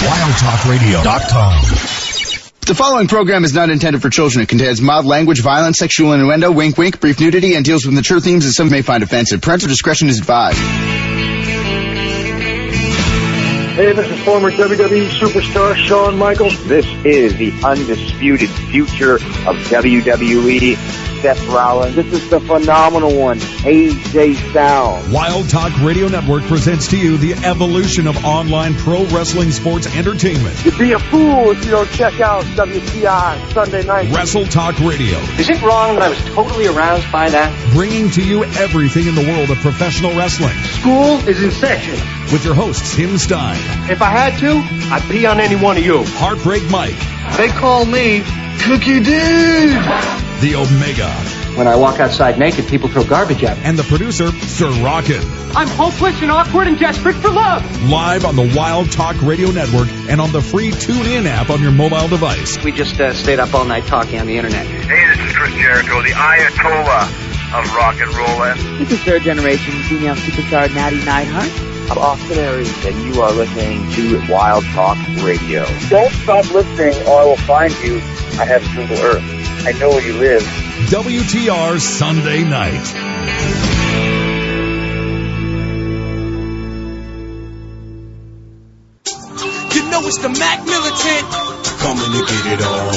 WildTalkRadio.com. The following program is not intended for children. It contains mild language, violence, sexual innuendo, wink wink, brief nudity, and deals with mature themes that some may find offensive. Parental discretion is advised. Hey, this is former WWE superstar Shawn Michaels. This is the undisputed future of WWE, Seth Rollins. This is the phenomenal one, AJ Styles. Wild Talk Radio Network presents to you the evolution of online pro wrestling sports entertainment. You'd be a fool if you don't check out WTI Sunday night. Wrestle Talk Radio. Is it wrong that I was totally aroused by that? Bringing to you everything in the world of professional wrestling. School is in session. With your hosts, Tim Stein. If I had to, I'd pee on any one of you. Heartbreak Mike. They call me Cookie Dude. The Omega. When I walk outside naked, people throw garbage at me. And the producer, Sir Rockin'. I'm hopeless and awkward and desperate for love. Live on the Wild Talk Radio Network and on the free TuneIn app on your mobile device. We just stayed up all night talking on the internet. Hey, this is Chris Jericho, the Ayatollah of rock and roll. This is third generation female superstar Natty Neidhart. I'm Austin Aries, and you are listening to Wild Talk Radio. Don't stop listening or I will find you. I have Google Earth. I know where you live. WTR Sunday Night. You know it's the Mac Militant. Coming to get it on.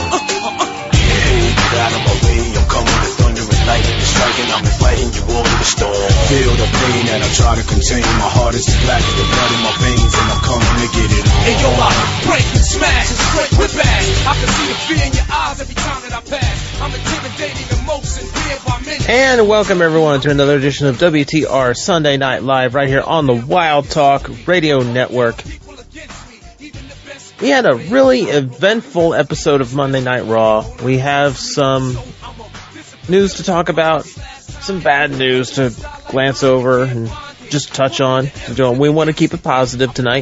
Get out of my way, I'm coming to thunder and lightning. Striking, I'm fighting you all in the storm. Feel the pain that I try to contain. My heart is as black as the blood in my veins, and I'm coming to get it on. And yo, I break and smash and straight whip ass. I can see the fear in your eyes every time that I pass. I'm intimidating the most and feared by many. And welcome everyone to another edition of WTR Sunday Night Live right here on the Wild Talk Radio Network. We had a really eventful episode of Monday Night Raw. We have some news to talk about, some bad news to glance over and just touch on. We want to keep it positive tonight.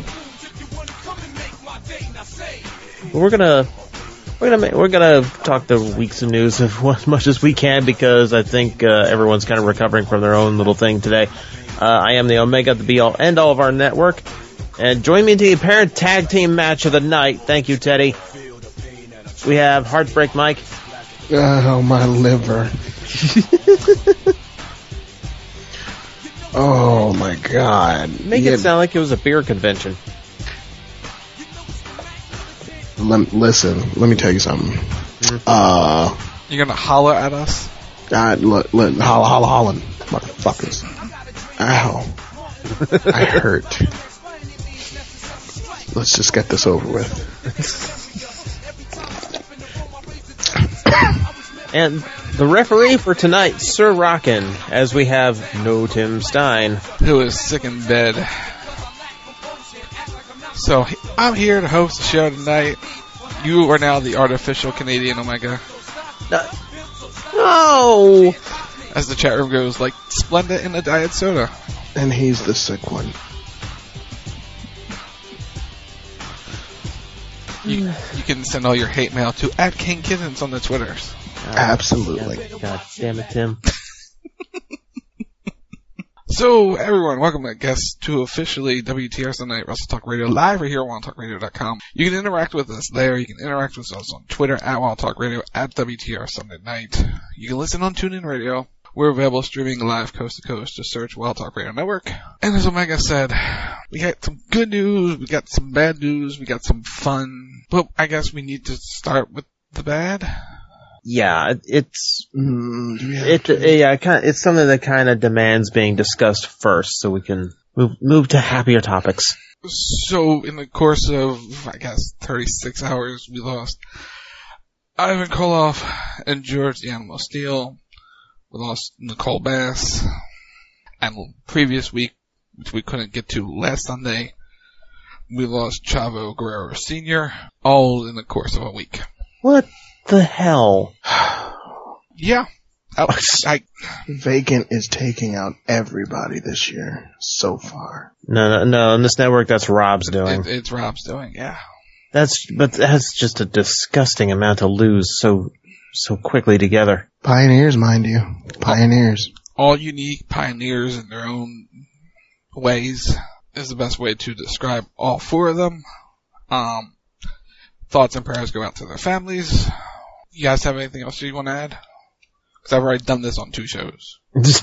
We're gonna talk the weeks of news as much as we can because I think everyone's kind of recovering from their own little thing today. I am the Omega, the be-all, end-all of our network. And join me in the apparent tag team match of the night. Thank you, Teddy. We have Heartbreak Mike. Oh, my liver. Oh, my God. Make it sound like it was a beer convention. Listen, let me tell you something. You're gonna holler at us? Hollin', motherfuckers. Ow. I hurt. Let's just get this over with. And the referee for tonight, Sir Rockin', as we have no Tim Stein. Who is sick in bed. So, I'm here to host the show tonight. You are now the artificial Canadian Omega. No! As the chat room goes, like Splenda in a diet soda. And he's the sick one. You can send all your hate mail to @KingKittens on the Twitters. Absolutely. God damn it, Tim. So, everyone, welcome, I guess, to officially WTR Sunday Night Wrestle Talk Radio live right here on WildTalkRadio.com. You can interact with us there. You can interact with us on Twitter @WildTalkRadio, @WTR Sunday Night. You can listen on TuneIn Radio. We're available streaming live coast to coast. Just search Wild Talk Radio Network. And as Omega said, we got some good news, we got some bad news, we got some fun. But I guess we need to start with the bad. Yeah, it's something that kind of demands being discussed first, so we can move to happier topics. So in the course of, I guess, 36 hours, we lost Ivan Koloff and George the Animal Steel. We lost Nicole Bass. And previous week, which we couldn't get to last Sunday, we lost Chavo Guerrero Sr., all in the course of a week. What the hell? Yeah. Vacant is taking out everybody this year, so far. No, on this network, that's Rob's doing. It's Rob's doing, yeah. That's just a disgusting amount to lose so quickly together. Pioneers, mind you. Pioneers. All unique pioneers in their own ways is the best way to describe all four of them. Thoughts and prayers go out to their families. You guys have anything else you want to add? Because I've already done this on 2 shows.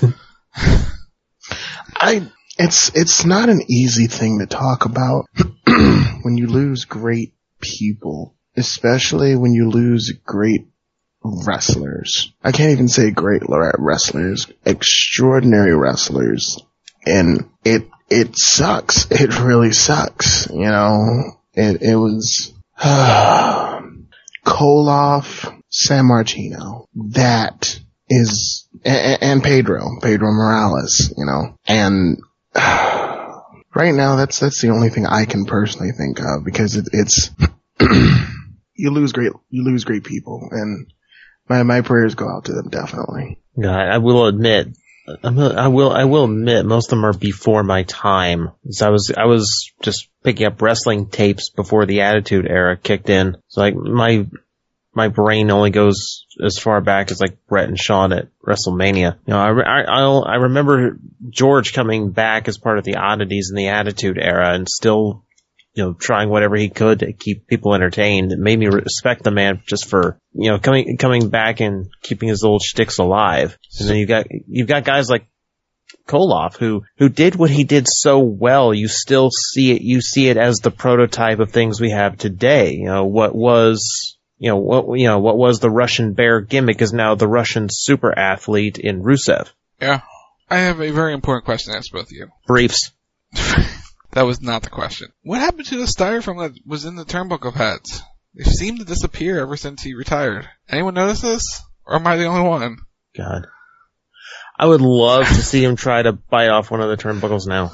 It's not an easy thing to talk about when you lose great people, especially when you lose great wrestlers. I can't even say great wrestlers, extraordinary wrestlers. And it sucks. It really sucks. You know, it was, Koloff, Sammartino. That is, and Pedro Morales, you know, and right now that's the only thing I can personally think of, because it's, you lose great people, and my prayers go out to them, definitely. God, I will admit, most of them are before my time. So I was just picking up wrestling tapes before the Attitude Era kicked in. So like my brain only goes as far back as like Brett and Shawn at WrestleMania. You know, I remember George coming back as part of the Oddities in the Attitude Era and still, you know, trying whatever he could to keep people entertained. It made me respect the man just for, you know, coming back and keeping his old shticks alive. And then you've got guys like Koloff who did what he did so well. You still see it as the prototype of things we have today. You know, what was the Russian Bear gimmick is now the Russian super athlete in Rusev. Yeah. I have a very important question to ask both of you. Briefs. That was not the question. What happened to the styrofoam that was in the turnbuckle pads? They seem to disappear ever since he retired. Anyone notice this? Or am I the only one? God. I would love to see him try to bite off one of the turnbuckles now.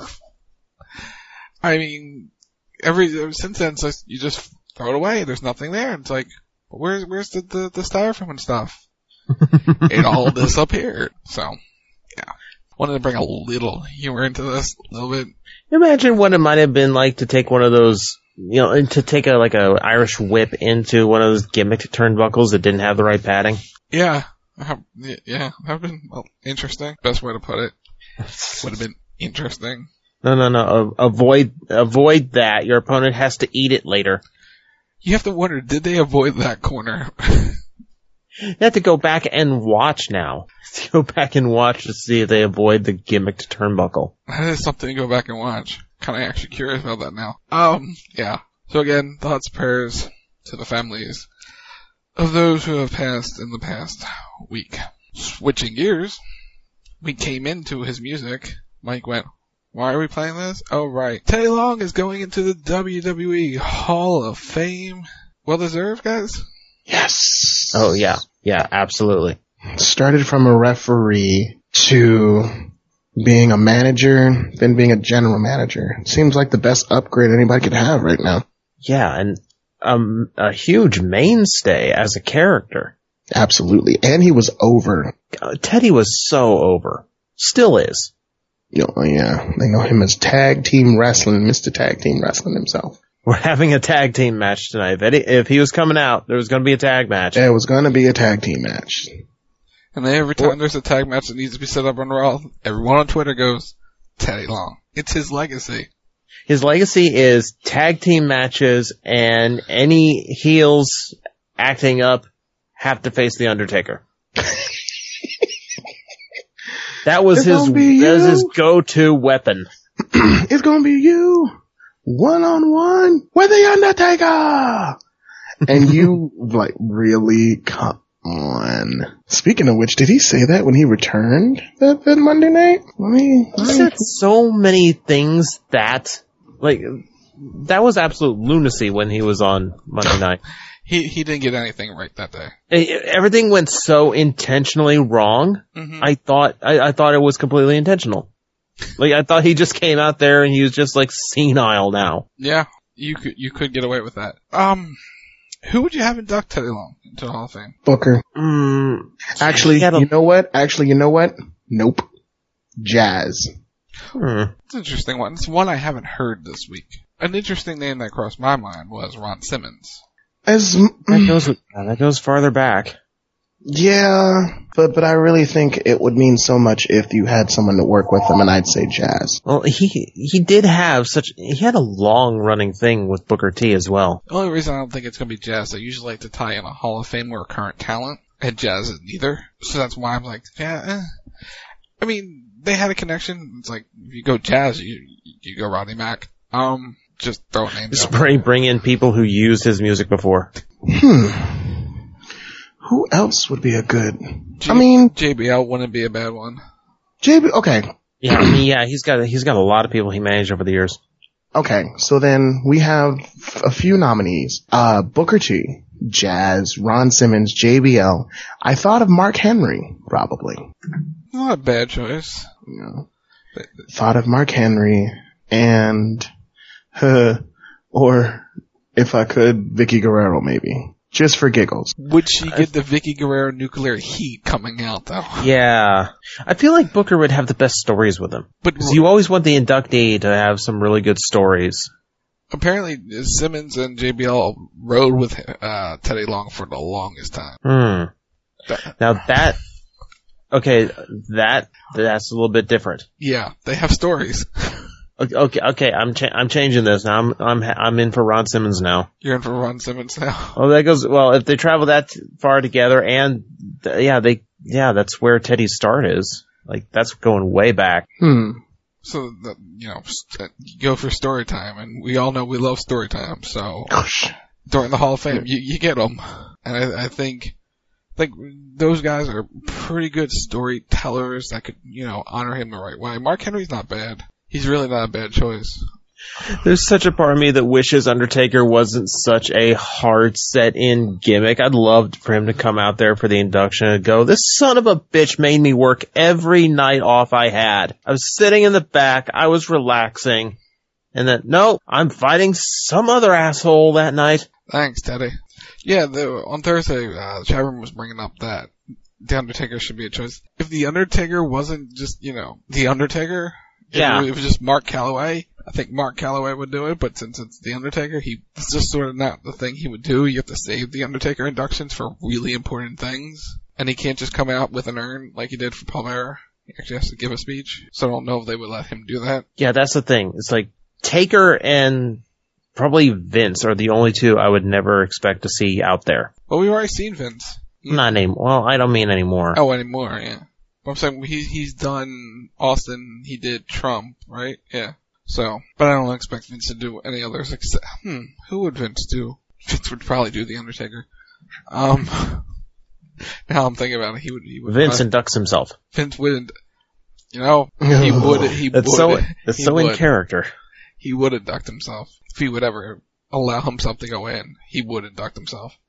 I mean, ever since then, so you just throw it away. There's nothing there. It's like, where's the styrofoam and stuff? It all disappeared. So, yeah. Wanted to bring a little humor into this, a little bit. Imagine what it might have been like to take one of those, you know, and to take a Irish whip into one of those gimmicked turnbuckles that didn't have the right padding. Yeah. Yeah. That'd been interesting. Best way to put it. Would have been interesting. No. Avoid that. Your opponent has to eat it later. You have to wonder, did they avoid that corner? You have to go back and watch now. Go back and watch to see if they avoid the gimmicked turnbuckle. That is something to go back and watch. Kind of actually curious about that now. Yeah. So again, thoughts, prayers to the families of those who have passed in the past week. Switching gears, we came into his music. Mike went, why are we playing this? Oh, right. Teddy Long is going into the WWE Hall of Fame. Well deserved, guys? Yes. Oh, yeah. Yeah, absolutely. Started from a referee to being a manager, then being a general manager. Seems like the best upgrade anybody could have right now. Yeah, and a huge mainstay as a character. Absolutely. And he was over. Teddy was so over. Still is. Yeah. They know him as Tag Team Wrestling, Mr. Tag Team Wrestling himself. We're having a tag team match tonight. If he was coming out, there was going to be a tag match. There was going to be a tag team match. And every time there's a tag match that needs to be set up on Raw, everyone on Twitter goes, Teddy Long. It's his legacy. His legacy is tag team matches, and any heels acting up have to face The Undertaker. That was his go-to weapon. It's going to be you. One-on-one with The Undertaker! And you, really, come on. Speaking of which, did he say that when he returned that Monday night? He said so many things that was absolute lunacy when he was on Monday night. He didn't get anything right that day. Everything went so intentionally wrong. Mm-hmm. I thought it was completely intentional. I thought he just came out there and he was just senile now. Yeah, you could get away with that. Who would you have induct Teddy Long into the Hall of Fame? Booker. Actually, you know what? Nope. Jazz. It's an interesting one. It's one I haven't heard this week. An interesting name that crossed my mind was Ron Simmons. That goes farther back. Yeah, but I really think it would mean so much if you had someone to work with them, and I'd say Jazz. Well, he did have he had a long running thing with Booker T as well. The only reason I don't think it's going to be Jazz, they usually like to tie in a Hall of Fame or current talent, and Jazz is neither. So that's why I'm like, I mean, they had a connection. It's like, if you go Jazz, you go Rodney Mack. Just throw names out. Bring in people who used his music before. Who else would be a good? JBL wouldn't be a bad one. Okay. Yeah, he's got a lot of people he managed over the years. Okay, so then we have a few nominees. Booker T, Jazz, Ron Simmons, JBL. I thought of Mark Henry, probably. Not a bad choice. Thought of Mark Henry and, or if I could, Vicky Guerrero maybe. Just for giggles. Would she get the Vicky Guerrero nuclear heat coming out, though? Yeah. I feel like Booker would have the best stories with him. Because you always want the inductee to have some really good stories. Apparently, Simmons and JBL rode with Teddy Long for the longest time. Now that's a little bit different. Yeah, they have stories. Okay. I'm changing this now. I'm in for Ron Simmons now. You're in for Ron Simmons now. Well, that goes well if they travel that far together, and that's where Teddy's start is. Like that's going way back. So you go for story time, and we all know we love story time. So during the Hall of Fame, you get them, and I think those guys are pretty good storytellers that could honor him the right way. Mark Henry's not bad. He's really not a bad choice. There's such a part of me that wishes Undertaker wasn't such a hard set-in gimmick. I'd love for him to come out there for the induction and go, this son of a bitch made me work every night off I had. I was sitting in the back, I was relaxing, and then, no, I'm fighting some other asshole that night. Thanks, Teddy. Yeah, on Thursday, the chat room was bringing up that The Undertaker should be a choice. If The Undertaker wasn't just, The Undertaker... Yeah. If it was just Mark Calloway, I think Mark Calloway would do it, but since it's The Undertaker, it's just sort of not the thing he would do. You have to save The Undertaker inductions for really important things. And he can't just come out with an urn like he did for Paul Bearer. He actually has to give a speech. So I don't know if they would let him do that. Yeah, that's the thing. It's like Taker and probably Vince are the only two I would never expect to see out there. Well, we've already seen Vince. Not anymore. Well, I don't mean anymore. Oh, anymore, yeah. I'm saying he's done Austin, he did Trump, right? Yeah. So, but I don't expect Vince to do any others except, who would Vince do? Vince would probably do The Undertaker. Now I'm thinking about it, he would Vince inducts himself. Vince wouldn't, he would. That's so in character. He would induct himself. If he would ever allow himself to go in, he would induct himself.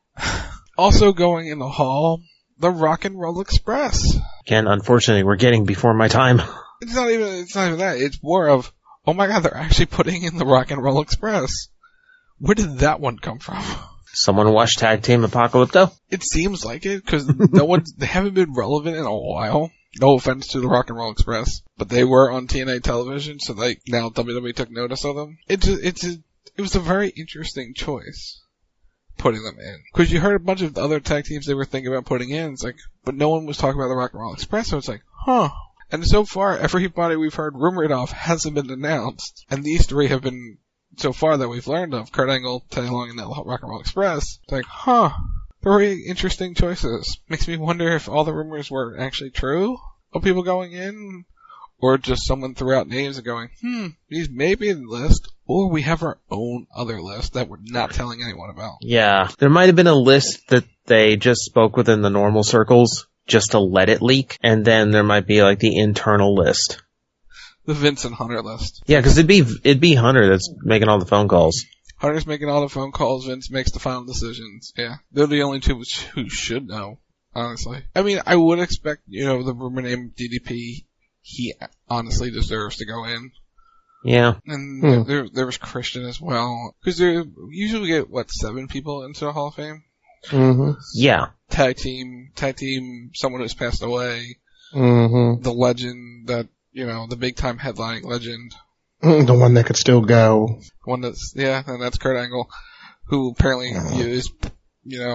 Also going in the hall, the Rock and Roll Express. Again, unfortunately, we're getting before my time. It's not even that. It's more of, oh my god, they're actually putting in the Rock and Roll Express. Where did that one come from? Someone watched Tag Team Apocalypto? It seems like it, because they haven't been relevant in a while. No offense to the Rock and Roll Express, but they were on TNA television, so now WWE took notice of them. It was a very interesting choice. Putting them in. Because you heard a bunch of other tag teams they were thinking about putting in. It's like, but no one was talking about the Rock and Roll Express, so it's like, And so far, everybody we've heard rumored of hasn't been announced. And these three have been, so far that we've learned of, Kurt Angle, Teddy Long, and the Rock and Roll Express. It's like, very interesting choices. Makes me wonder if all the rumors were actually true of people going in, or just someone threw out names and going, these may be in the list, or we have our own other list that we're not telling anyone about. Yeah. There might have been a list that they just spoke within the normal circles just to let it leak, and then there might be like the internal list. The Vince and Hunter list. Yeah, because it'd be Hunter that's making all the phone calls. Hunter's making all the phone calls, Vince makes the final decisions. Yeah. They're the only two who should know, honestly. I mean, I would expect, the rumor name DDP, he honestly deserves to go in. Yeah. And there was Christian as well. Because usually we get, 7 people into the Hall of Fame? Mm-hmm. Yeah. Tag team, someone who's passed away. Mm-hmm. The legend that, the big time headlining legend. The one that could still go. And that's Kurt Angle, who apparently is,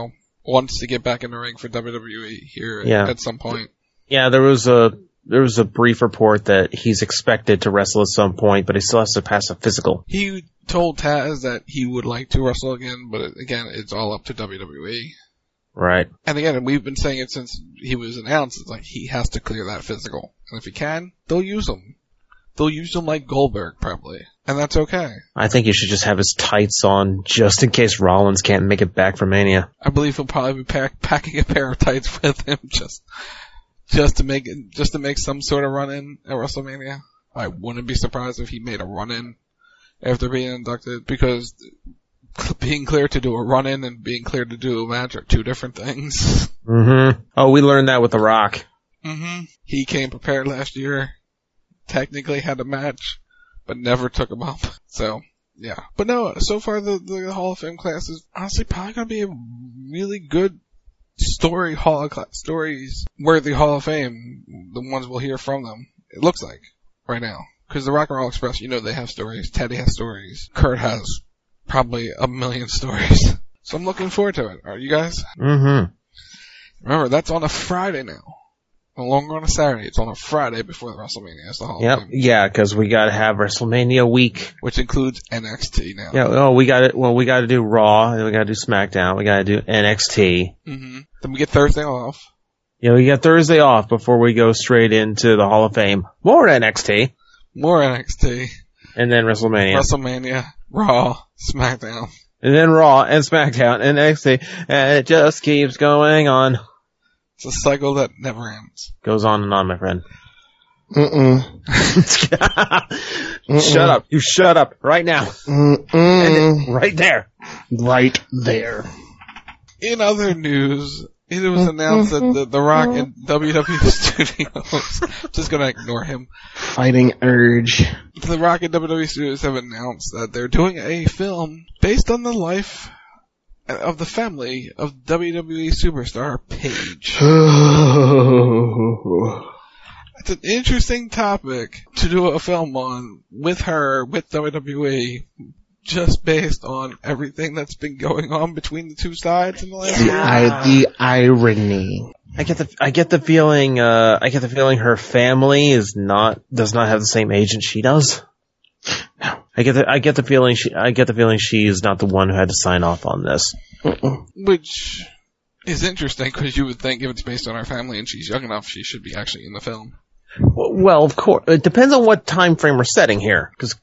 wants to get back in the ring for WWE here at some point. Yeah, there was a brief report that he's expected to wrestle at some point, but he still has to pass a physical. He told Taz that he would like to wrestle again, but again, it's all up to WWE. Right. And again, we've been saying it since he was announced, it's like he has to clear that physical. And if he can, they'll use him. They'll use him like Goldberg, probably. And that's okay. I think he should just have his tights on, just in case Rollins can't make it back from Mania. I believe he'll probably be packing a pair of tights with him, just to make some sort of run-in at WrestleMania. I wouldn't be surprised if he made a run-in after being inducted, because being cleared to do a run-in and being cleared to do a match are two different things. Mm-hmm. Oh, we learned that with The Rock. Mm-hmm. He came prepared last year, technically had a match, but never took him up. So, yeah. But no, so far the Hall of Fame class is honestly probably going to be a really good stories worthy Hall of Fame, the ones we'll hear from them. It looks like right now. Because the Rock and Roll Express, they have stories. Teddy has stories. Kurt has probably a million stories. So I'm looking forward to it. Are you guys? Mm-hmm. Remember, that's on a Friday now. No longer on a Saturday. It's on a Friday before the WrestleMania. That's the Hall of Fame. Yeah, because we got to have WrestleMania week, which includes NXT now. Yeah. Oh, we got it. Well, we got to do Raw, and we got to do SmackDown. We got to do NXT. Mm-hmm. Then we get Thursday off. Yeah, we got Thursday off before we go straight into the Hall of Fame. More NXT. And then WrestleMania. WrestleMania, Raw, SmackDown. And then Raw and SmackDown and NXT. And it just keeps going on. It's a cycle that never ends. Goes on and on, my friend. Shut up. You shut up right now. Right there. Right there. In other news, it was announced that the Rock and WWE Studios, just gonna ignore him. Fighting Urge. The Rock and WWE Studios have announced that they're doing a film based on the life of the family of WWE superstar Paige. It's an interesting topic to do a film on with her, with WWE, just based on everything that's been going on between the two sides in the last year. The irony. I get the feeling her family does not have the same agent she does. No. I get the feeling she is not the one who had to sign off on this. Which is interesting, because you would think if it's based on her family and she's young enough, she should be actually in the film. Well, of course, it depends on what time frame we're setting here, because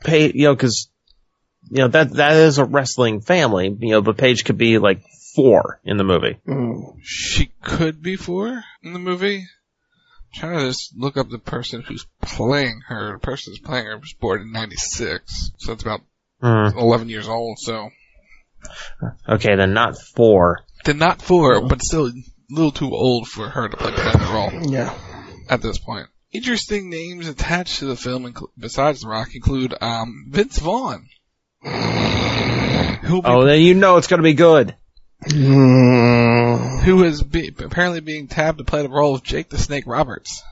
that is a wrestling family, but Paige could be like 4 in the movie. She could be 4 in the movie. I'm trying to just look up the person who's playing her. The person who's playing her was born in 96, so that's about 11 years old, so. Okay, then not 4. Then not 4, but still a little too old for her to play that role. Yeah. At this point. Interesting names attached to the film, besides The Rock, include Vince Vaughn. Then it's going to be good. Who is apparently being tabbed to play the role of Jake the Snake Roberts.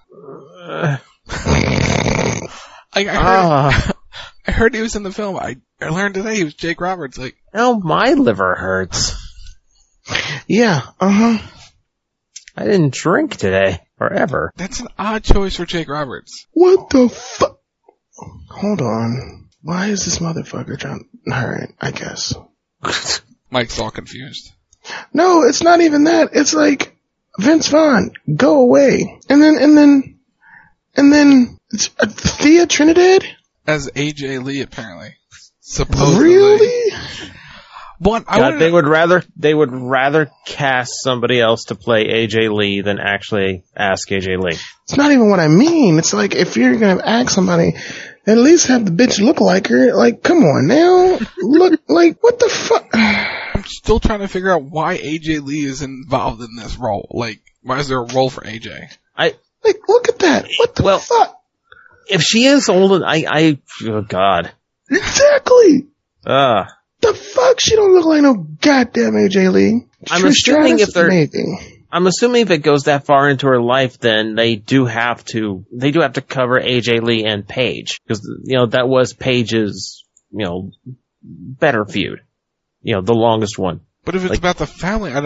I heard he was in the film. I learned today he was Jake Roberts. My liver hurts. Yeah, I didn't drink today, or ever. That's an odd choice for Jake Roberts. What the fuck? Hold on. Why is this motherfucker trying? Alright, I guess. Mike's all confused. No, it's not even that. It's like, Vince Vaughn, go away. And then, it's Thea Trinidad? As AJ Lee, apparently. Supposedly. Really? They would rather cast somebody else to play AJ Lee than actually ask AJ Lee. It's not even what I mean. It's like, if you're gonna ask somebody, at least have the bitch look like her. Like, come on now. Look, like, what the fuck? I'm still trying to figure out why AJ Lee is involved in this role. Like, why is there a role for AJ? Look at that. What the fuck? If she is old, oh God. Exactly. The fuck? She don't look like no goddamn AJ Lee. I'm assuming if it goes that far into her life, then they do have to cover AJ Lee and Paige, because that was Paige's better feud, the longest one. But if it's about the family, I don't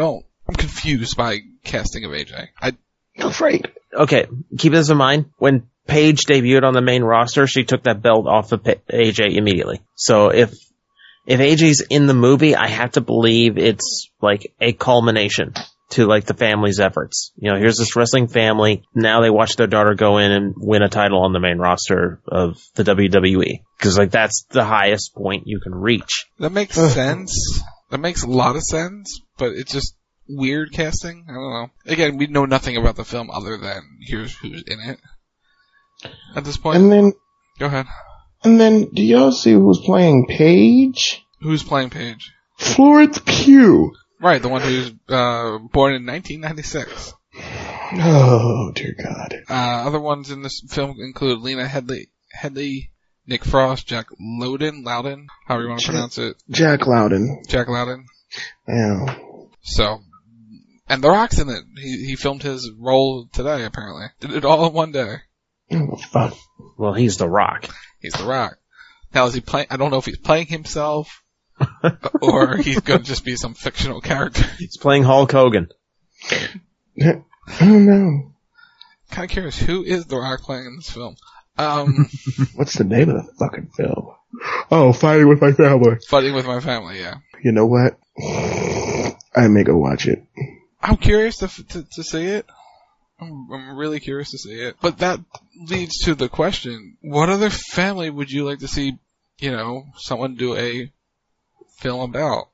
I'm confused by casting of AJ. You're afraid. Okay, keep this in mind. When Paige debuted on the main roster, she took that belt off of AJ immediately. So if AJ's in the movie, I have to believe it's like a culmination to like the family's efforts. You know, here's this wrestling family. Now they watch their daughter go in and win a title on the main roster of the WWE. Because like that's the highest point you can reach. That makes sense. That makes a lot of sense, but it's just weird casting. I don't know. Again, we know nothing about the film other than here's who's in it at this point. And then, go ahead. And then, do y'all see who's playing Paige? Who's playing Paige? Florence Pugh. Right, the one who's born in 1996. Oh, dear God. Other ones in this film include Lena Headey, Nick Frost, Jack Loudon, however you want to pronounce it. Jack Loudon. Yeah. So, and The Rock's in it. He filmed his role today, apparently. Did it all in one day. Oh, fuck. Well, he's The Rock. He's The Rock. Now, is he playing? I don't know if he's playing himself or he's going to just be some fictional character. He's playing Hulk Hogan. I don't know. Kind of curious, who is The Rock playing in this film? What's the name of the fucking film? Oh, Fighting with My Family. Fighting with My Family, yeah. You know what? I may go watch it. I'm curious to see it. I'm really curious to see it. But that leads to the question, what other family would you like to see, you know, someone do a film about?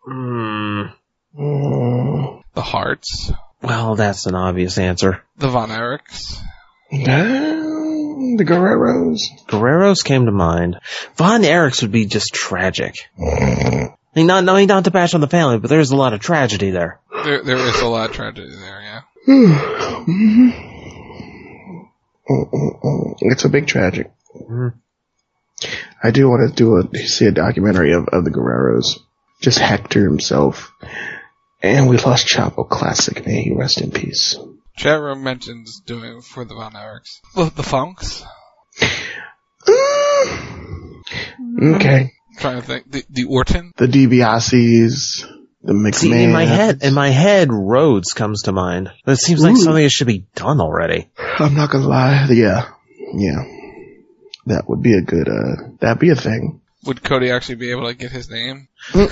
The Harts. Well, that's an obvious answer. The Von Erichs. The Guerreros. Guerreros came to mind. Von Erichs would be just tragic. Not to bash on the family, but there's a lot of tragedy there. There is a lot of tragedy there, yeah. It's a big tragic. I do want to see a documentary of the Guerreros. Just Hector himself. And we lost Chavo Classic. May he rest in peace. Chat room mentions doing it for the Von Erichs. The Funks? Okay. I'm trying to think. The Orton? The DiBiases. The McMahon. See, in my head, Rhodes comes to mind. But it seems like something that should be done already. I'm not gonna lie. Yeah. That would be a good, that'd be a thing. Would Cody actually be able to get his name?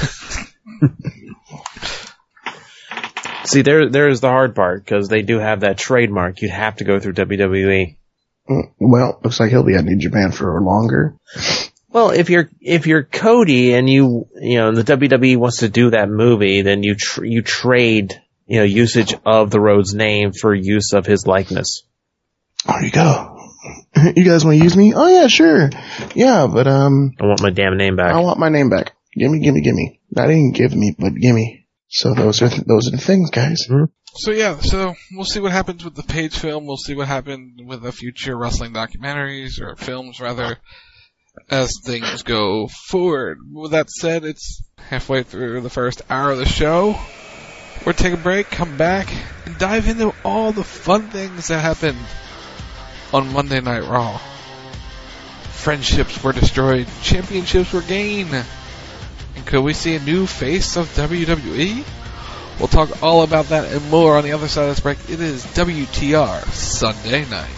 See, there is the hard part, because they do have that trademark. You'd have to go through WWE. Well, looks like he'll be at New Japan for longer. Well, if you're Cody and you know, the WWE wants to do that movie, then you trade, you know, usage of the Rhodes name for use of his likeness. There you go. You guys want to use me? Oh yeah, sure. Yeah, but I want my damn name back. I want my name back. Gimme. Not even give me, but gimme. So those are the things, guys. Mm-hmm. So we'll see what happens with the Paige film. We'll see what happens with the future wrestling documentaries, or films rather, as things go forward. With that said, it's halfway through the first hour of the show. We'll take a break, come back, and dive into all the fun things that happened on Monday Night Raw. Friendships were destroyed, championships were gained, and could we see a new face of WWE? We'll talk all about that and more on the other side of this break. It is WTR Sunday Night.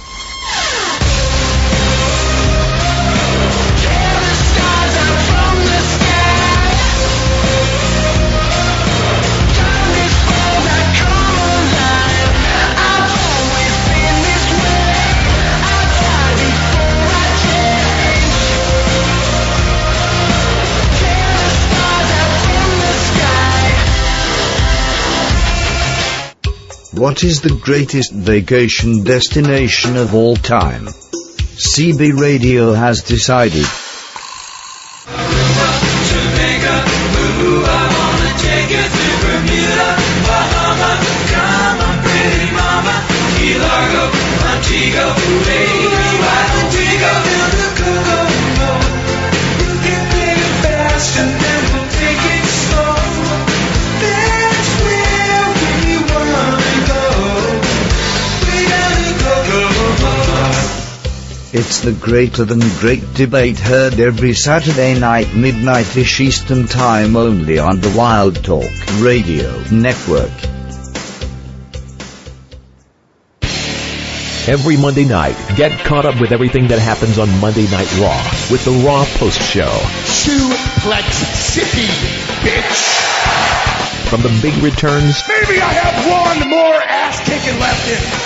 What is the greatest vacation destination of all time? CB Radio has decided. Jamaica, ooh, I wanna take you to Bermuda, Bahama, come on, pretty mama, Key Largo, Montego, baby, why don't we go down the Coco Road? We'll get there fast and then we'll take it slow. That's where we wanna go. We gotta go. It's the Greater Than Great debate, heard every Saturday night midnight-ish Eastern Time only on the Wild Talk Radio Network. Every Monday night, get caught up with everything that happens on Monday Night Raw with the Raw Post Show. Suplex City, bitch! From the big returns... Maybe I have one more ass-kicking left in me.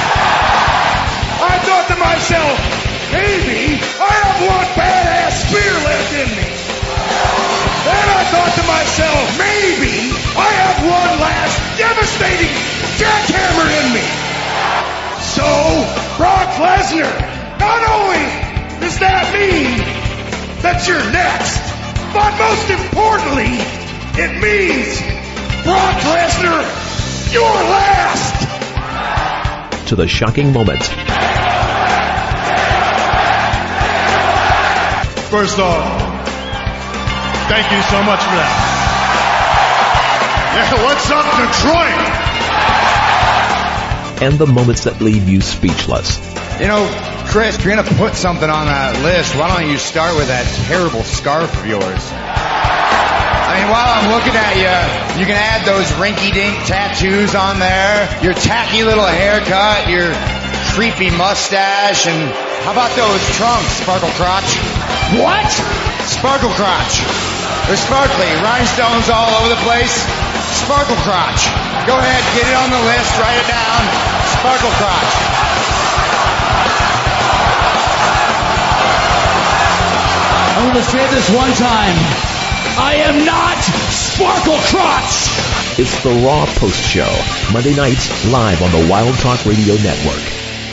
I thought to myself, maybe I have one badass spear left in me. Then I thought to myself, maybe I have one last devastating jackhammer in me. So, Brock Lesnar, not only does that mean that you're next, but most importantly, it means, Brock Lesnar, you're last! To the shocking moments. First off, thank you so much for that. Yeah, what's up, Detroit? And the moments that leave you speechless. You know, Chris, if you're going to put something on that list, why don't you start with that terrible scarf of yours? I mean, while I'm looking at you, you can add those rinky-dink tattoos on there, your tacky little haircut, your creepy mustache, and how about those trunks, Sparkle Crotch? What? Sparkle Crotch. They're sparkly, rhinestones all over the place. Sparkle Crotch. Go ahead, get it on the list, write it down. Sparkle Crotch. I'm going to say this one time. I am not Sparkle Crotch! It's the Raw Post Show, Monday nights live on the Wild Talk Radio Network.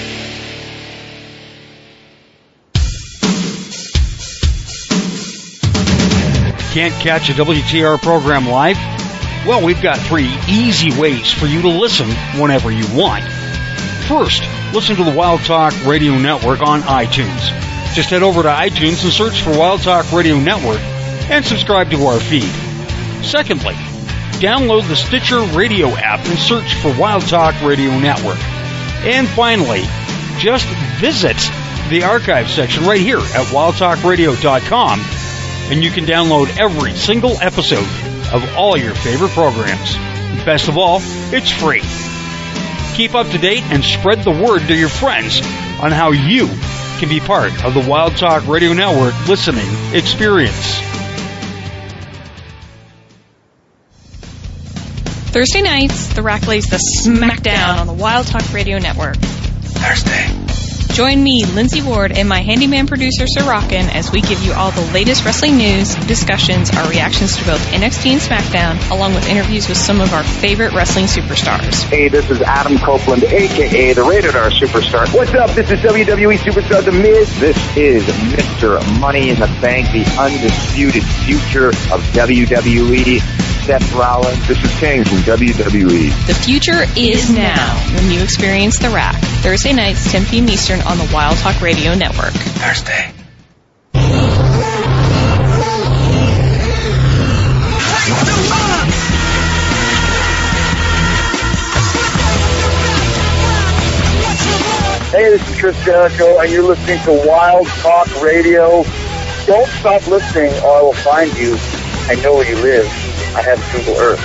Can't catch a WTR program live? Well, we've got 3 easy ways for you to listen whenever you want. First, listen to the Wild Talk Radio Network on iTunes. Just head over to iTunes and search for Wild Talk Radio Network and subscribe to our feed. Secondly, download the Stitcher Radio app and search for Wild Talk Radio Network. And finally, just visit the archive section right here at wildtalkradio.com and you can download every single episode of all your favorite programs. Best of all, it's free. Keep up to date and spread the word to your friends on how you can be part of the Wild Talk Radio Network listening experience. Thursday nights, The Rack lays the smackdown on the Wild Talk Radio Network. Thursday. Join me, Lindsay Ward, and my handyman producer, Sir Rockin', as we give you all the latest wrestling news, discussions, our reactions to both NXT and SmackDown, along with interviews with some of our favorite wrestling superstars. Hey, this is Adam Copeland, a.k.a. the Rated R Superstar. What's up? This is WWE Superstar The Miz. This is Mr. Money in the Bank, the undisputed future of WWE. Seth Rollins. This is Kane from WWE. The future is now when you experience The Rack. Thursday nights, 10 p.m. Eastern on the Wild Talk Radio Network. Thursday. Hey, this is Chris Jericho, and you're listening to Wild Talk Radio. Don't stop listening, or I will find you. I know where you live. I have Google Earth.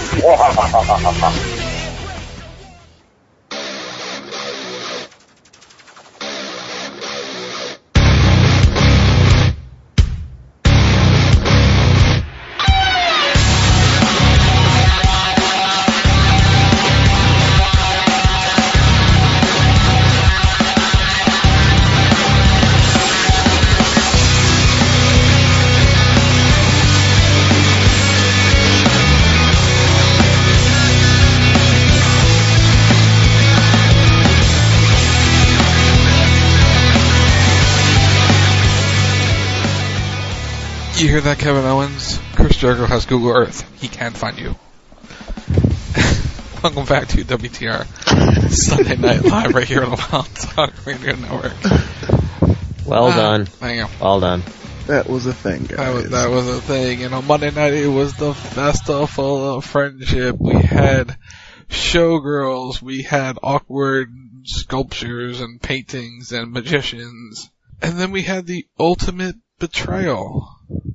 You hear that, Kevin Owens? Chris Jericho has Google Earth. He can't find you. Welcome back to WTR Sunday Night Live right here on the Wild Talk Radio Network. Well done. Thank you. Well done. That was a thing, guys. That was a thing. And on Monday night, it was the festival of friendship. We had showgirls. We had awkward sculptures and paintings and magicians. And then we had the ultimate betrayal.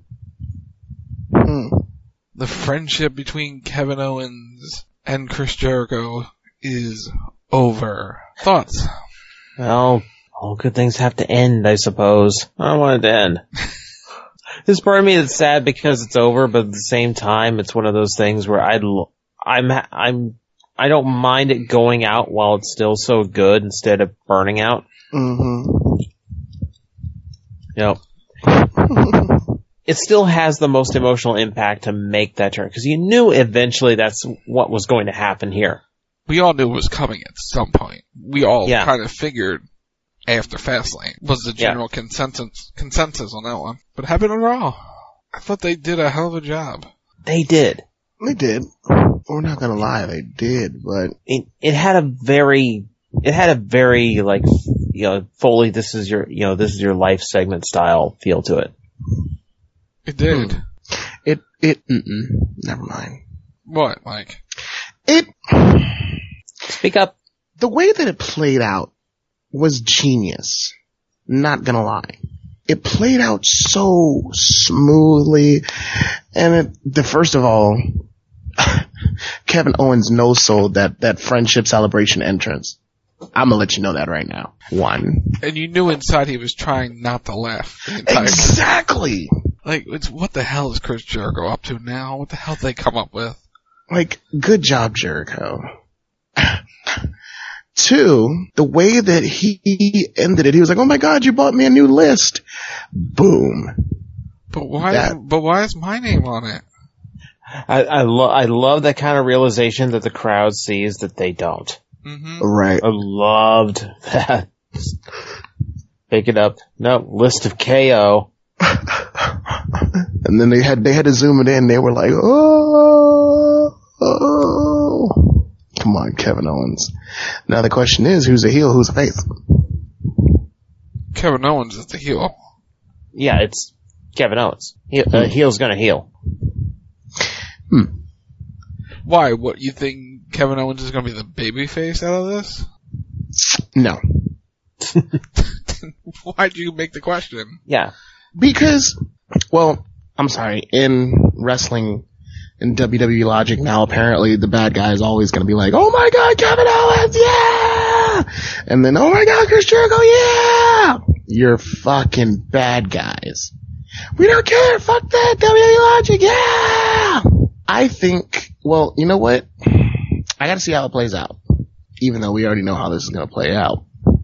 The friendship between Kevin Owens and Chris Jericho is over. Thoughts? Well, all good things have to end, I suppose. I don't want it to end. There's part of me that's sad because it's over, but at the same time, it's one of those things where I don't mind it going out while it's still so good instead of burning out. Mm-hmm. Yep. It still has the most emotional impact to make that turn, because you knew eventually that's what was going to happen here. We all knew it was coming at some point. We all kind of figured after Fastlane was the general consensus on that one. But it happened on Raw. I thought they did a hell of a job. They did. They did. We're not gonna lie, they did, but it had a very like, Foley, this is your life segment style feel to it. It did. Never mind. What, Mike? Speak up. The way that it played out was genius. Not gonna lie. It played out so smoothly, and first of all, Kevin Owens no-sold that friendship celebration entrance. I'm gonna let you know that right now. One. And you knew inside he was trying not to laugh the entire Exactly! time. Like, what the hell is Chris Jericho up to now? What the hell did they come up with? Like, good job, Jericho. Two, the way that he ended it, he was like, "Oh my God, you bought me a new list." Boom. But why is my name on it? I love that kind of realization that the crowd sees that they don't. Mm-hmm. Right. I loved that. Pick it up. No, list of KO. And then they had to zoom it in. They were like, oh. Come on, Kevin Owens. Now the question is, who's a heel, who's a face? Kevin Owens is the heel. Yeah, it's Kevin Owens. Heel's gonna heel. Why? What, you think Kevin Owens is gonna be the babyface out of this? No. Why'd you make the question? Yeah. Because, well, I'm sorry, in wrestling, in WWE logic now, apparently the bad guy is always going to be like, "Oh my God, Kevin Owens, yeah!" And then, "Oh my God, Chris Jericho, yeah!" You're fucking bad guys. We don't care, fuck that, WWE logic, yeah! I think, well, you know what? I gotta see how it plays out. Even though we already know how this is going to play out.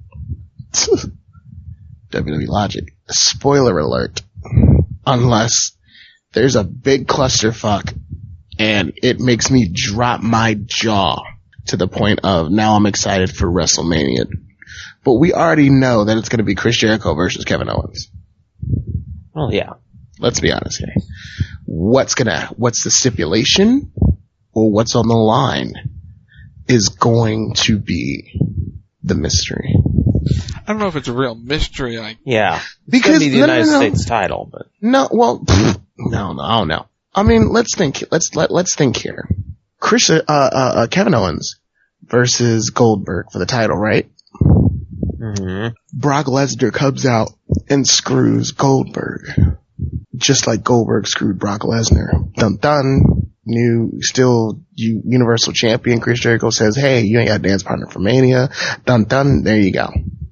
WWE logic. Spoiler alert. Unless there's a big clusterfuck and it makes me drop my jaw to the point of now I'm excited for WrestleMania. But we already know that it's going to be Chris Jericho versus Kevin Owens. Well, yeah. Let's be honest here. What's the stipulation or what's on the line is going to be the mystery. I don't know if it's a real mystery. Yeah. Because it's gonna be the United States title, but. No, well, no, I don't know. I mean, let's think here. Kevin Owens versus Goldberg for the title, right? Mm-hmm. Brock Lesnar comes out and screws Goldberg. Just like Goldberg screwed Brock Lesnar. Dun dun. Universal Champion Chris Jericho says, "Hey, you ain't got a dance partner for Mania." Dun dun. There you go.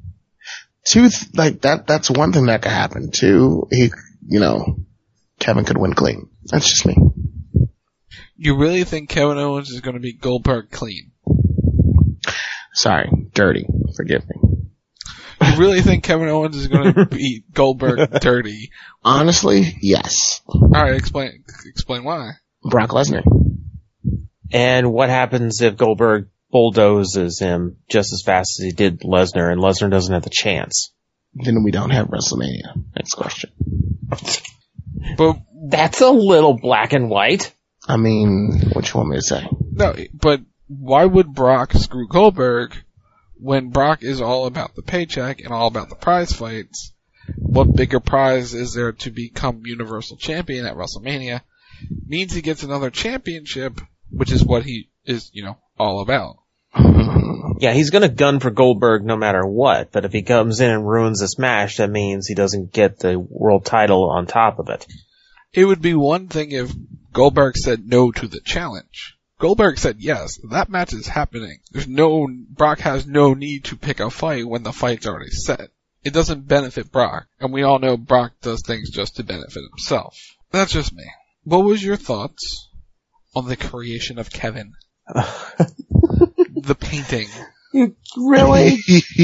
That's one thing that could happen. Two, Kevin could win clean. That's just me. You really think Kevin Owens is going to beat Goldberg clean? Sorry, dirty. Forgive me. You really think Kevin Owens is going to beat Goldberg dirty? Honestly, yes. Alright, explain why. Brock Lesnar. And what happens if Goldberg bulldozes him just as fast as he did Lesnar and Lesnar doesn't have the chance? Then we don't have WrestleMania. Next question. But that's a little black and white. I mean, what you want me to say? No, but why would Brock screw Goldberg when Brock is all about the paycheck and all about the prize fights? What bigger prize is there to become Universal Champion at WrestleMania? Means he gets another championship, which is what he is, all about. Yeah, he's gonna gun for Goldberg no matter what, but if he comes in and ruins this match, that means he doesn't get the world title on top of it. It would be one thing if Goldberg said no to the challenge. Goldberg said yes, that match is happening. Brock has no need to pick a fight when the fight's already set. It doesn't benefit Brock, and we all know Brock does things just to benefit himself. That's just me. What was your thoughts on the creation of Kevin? The painting. Really?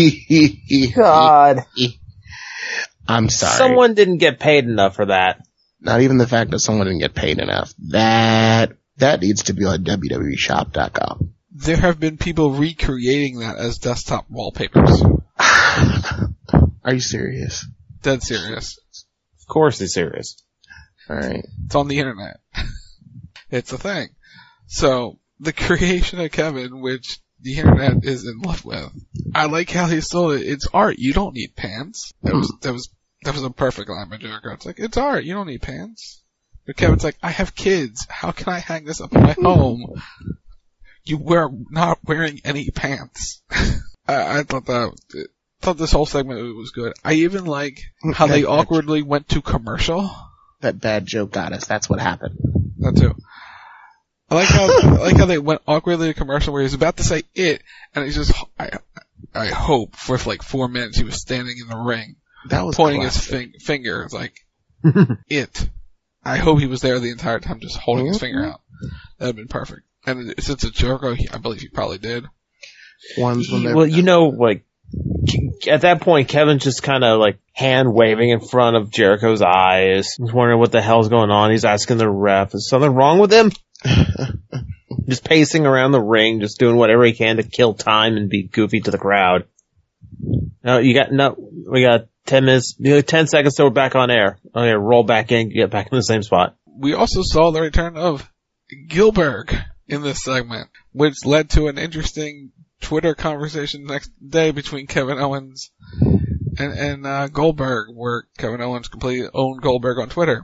God. I'm sorry. Someone didn't get paid enough for that. Not even the fact that someone didn't get paid enough. That needs to be on WWEshop.com. There have been people recreating that as desktop wallpapers. Are you serious? Dead serious. Of course he's serious. Alright. It's on the internet. It's a thing. So, the creation of Kevin, which the internet is in love with. I like how he sold it. It's art. You don't need pants. That was a perfect line by Jericho. It's like, it's art. You don't need pants. But Kevin's like, I have kids. How can I hang this up in my home? You were not wearing any pants. I thought this whole segment was good. I even like how they awkwardly went to commercial. That bad joke got us. That's what happened. That too. I like how they went awkwardly to commercial where he was about to say it, and he's just, I hope for like 4 minutes he was standing in the ring. That was pointing classic. his finger. It's like, it. I hope he was there the entire time just holding his finger out. That would have been perfect. And since it's Jericho, I believe he probably did. Well, you know, like, at that point, Kevin's just kind of like hand waving in front of Jericho's eyes. He's wondering what the hell's going on. He's asking the ref, is something wrong with him? Just pacing around the ring, just doing whatever he can to kill time and be goofy to the crowd. No, we got 10 minutes, 10 seconds till we're back on air. Okay, roll back in, get back in the same spot. We also saw the return of Gilbert in this segment, which led to an interesting Twitter conversation next day between Kevin Owens and Goldberg, where Kevin Owens completely owned Goldberg on Twitter.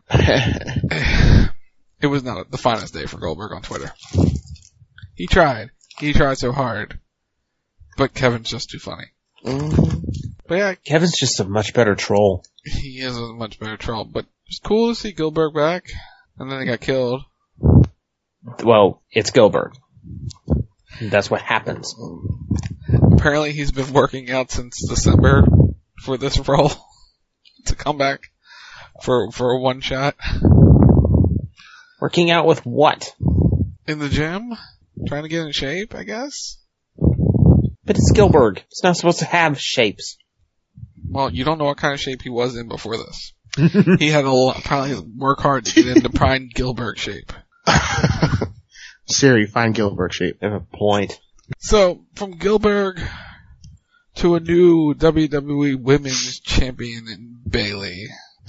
It was not the finest day for Goldberg on Twitter. He tried so hard, but Kevin's just too funny. But yeah, Kevin's just a much better troll. He is a much better troll, but it's cool to see Goldberg back, and then he got killed. Well, it's Goldberg. That's what happens. Apparently he's been working out since December for this role to come back for a one shot. Working out with what? In the gym? Trying to get in shape, I guess? But it's Gilbert. It's not supposed to have shapes. Well, you don't know what kind of shape he was in before this. He had probably work hard to get into prime Gilbert shape. Siri, find Gilbert shape. I have a point. So, from Gilbert to a new WWE Women's Champion in Bayley.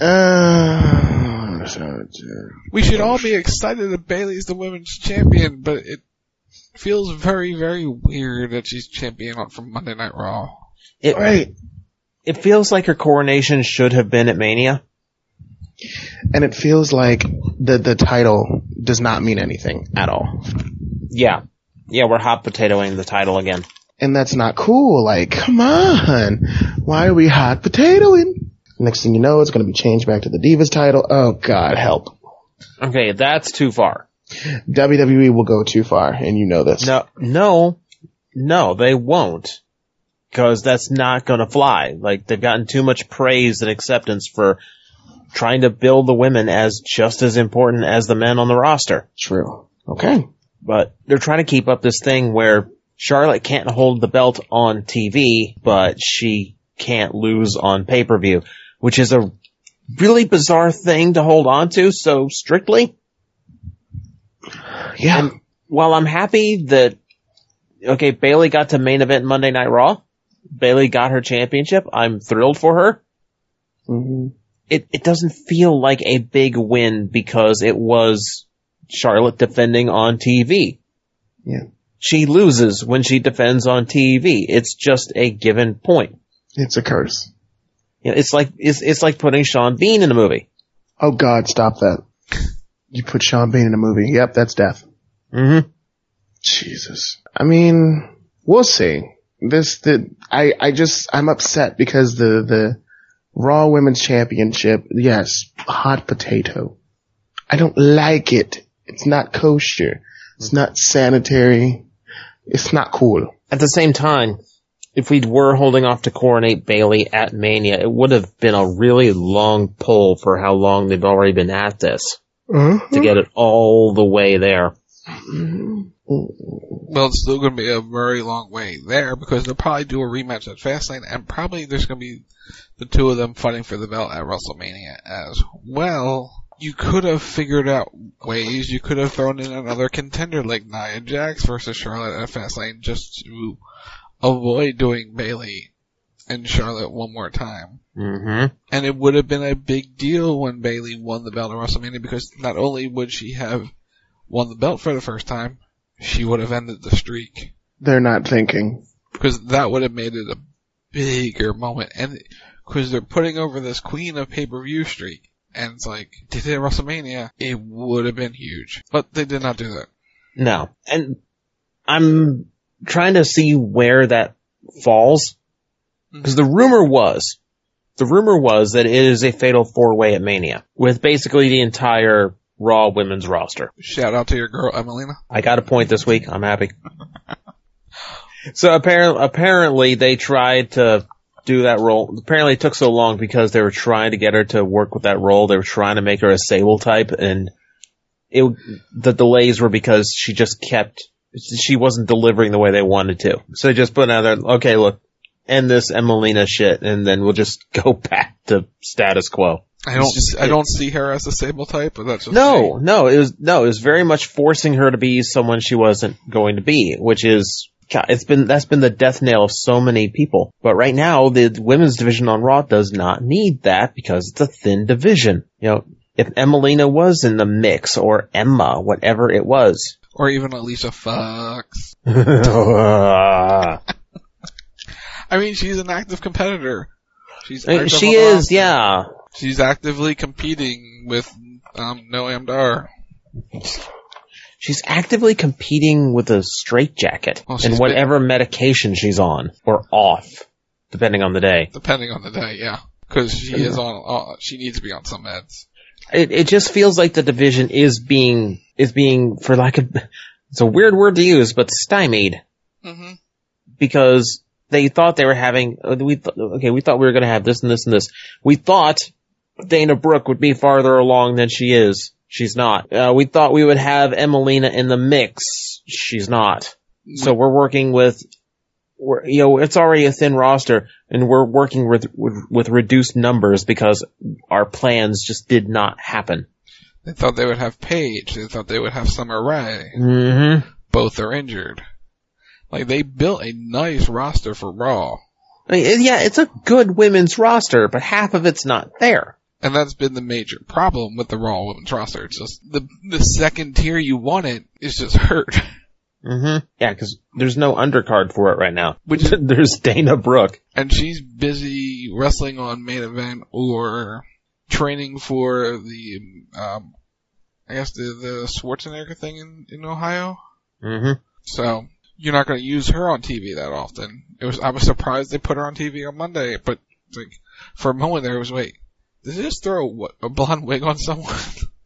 We should all be excited that Bayley's the Women's Champion, but it feels very, very weird that she's champion from Monday Night Raw. It feels like her coronation should have been at Mania. And it feels like the title does not mean anything at all. Yeah. Yeah, we're hot potatoing the title again. And that's not cool. Like, come on. Why are we hot potatoing? Next thing you know, it's going to be changed back to the Divas title. Oh, God, help. Okay, that's too far. WWE will go too far, and you know this. No, they won't. Because that's not going to fly. Like, they've gotten too much praise and acceptance for trying to build the women as just as important as the men on the roster. True. Okay. But they're trying to keep up this thing where Charlotte can't hold the belt on TV, but she can't lose on pay-per-view, which is a really bizarre thing to hold on to so strictly. Yeah. And while I'm happy that, okay, Bayley got to main event Monday Night Raw, Bayley got her championship, I'm thrilled for her. Mm-hmm. It doesn't feel like a big win because it was Charlotte defending on TV. Yeah. She loses when she defends on TV. It's just a given point. It's a curse. You know, it's like putting Sean Bean in a movie. Oh God, stop that. You put Sean Bean in a movie. Yep, that's death. Mm-hmm. Jesus. I mean, we'll see. I'm upset because the Raw Women's Championship, yes, hot potato. I don't like it. It's not kosher. It's not sanitary. It's not cool. At the same time, if we were holding off to coronate Bayley at Mania, it would have been a really long pull for how long they've already been at this to get it all the way there. Well, it's still going to be a very long way there because they'll probably do a rematch at Fastlane, and probably there's going to be the two of them fighting for the belt at WrestleMania as well. You could have figured out ways. You could have thrown in another contender like Nia Jax versus Charlotte at Fastlane just to avoid doing Bayley and Charlotte one more time. Mm-hmm. And it would have been a big deal when Bayley won the belt at WrestleMania because not only would she have won the belt for the first time, she would have ended the streak. They're not thinking. Because that would have made it a bigger moment. And because they're putting over this Queen of Pay-Per-View streak. And it's like, did it at WrestleMania, it would have been huge. But they did not do that. No. And I'm trying to see where that falls. Because the rumor was that it is a fatal 4-way at Mania. With basically the entire Raw women's roster. Shout out to your girl, Emelina. I got a point this week. I'm happy. So apparently they tried to do that role. Apparently it took so long because they were trying to get her to work with that role. They were trying to make her a Sable type, and the delays were because she wasn't delivering the way they wanted to. So they just put out there, okay, look, end this Emelina shit, and then we'll just go back to status quo. I don't see her as a Sable type, but that's just No, it was very much forcing her to be someone she wasn't going to be, which is, that's been the death nail of so many people. But right now, the women's division on Raw does not need that because it's a thin division. You know, if Emelina was in the mix, or Emma, whatever it was. Or even Alicia Fox. I mean, she's an active competitor. She is, yeah. She's actively competing with Noam Dar. She's actively competing with a straitjacket and whatever medication she's on or off, depending on the day. Depending on the day, yeah, because she is on. She needs to be on some meds. It just feels like the division is being for like it's a weird word to use, but stymied. Mm-hmm. Because they thought they were having, we thought we were going to have this and this and this. We thought Dana Brooke would be farther along than she is. She's not. We thought we would have Emelina in the mix. She's not. So we're working with, it's already a thin roster, and we're working with reduced numbers because our plans just did not happen. They thought they would have Paige. They thought they would have Summer Rae. Mm-hmm. Both are injured. Like, they built a nice roster for Raw. I mean, yeah, it's a good women's roster, but half of it's not there. And that's been the major problem with the Raw women's roster. It's just the second tier you wanted is just hurt. Mm-hmm. Yeah, because there's no undercard for it right now. There's Dana Brooke. And she's busy wrestling on Main Event or training for the, I guess the Schwarzenegger thing in Ohio. Mm-hmm. So you're not going to use her on TV that often. I was surprised they put her on TV on Monday, but like for a moment there it was, wait, did they just throw a blonde wig on someone?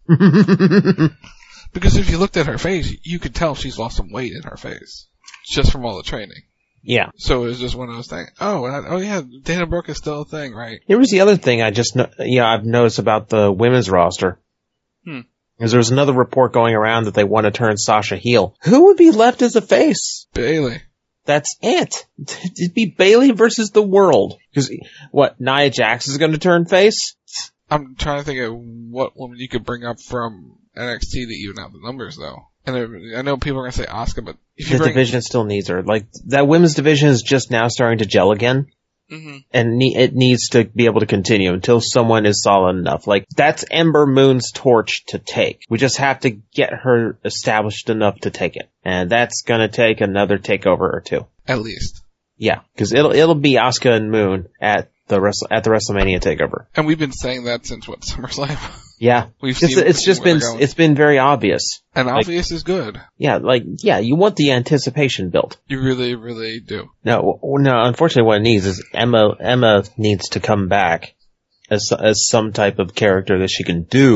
Because if you looked at her face, you could tell she's lost some weight in her face just from all the training. Yeah. So it was just one of those things. Oh yeah, Dana Brooke is still a thing, right? Here was the other thing I've noticed about the women's roster. Because there was another report going around that they want to turn Sasha heel. Who would be left as a face? Bayley. That's it. It'd be Bayley versus the world. Because Nia Jax is going to turn face? I'm trying to think of what woman you could bring up from NXT to even out the numbers, though. And I know people are going to say Asuka, but if the division still needs her. Like, that women's division is just now starting to gel again. Mm-hmm. And it needs to be able to continue until someone is solid enough. Like, that's Ember Moon's torch to take. We just have to get her established enough to take it. And that's gonna take another takeover or two. At least. Yeah, because it'll be Asuka and Moon at the WrestleMania takeover. And we've been saying that since SummerSlam. Yeah. It's been very obvious. And obvious is good. Yeah, you want the anticipation built. You really, really do. No, unfortunately what it needs is Emma needs to come back as some type of character that she can do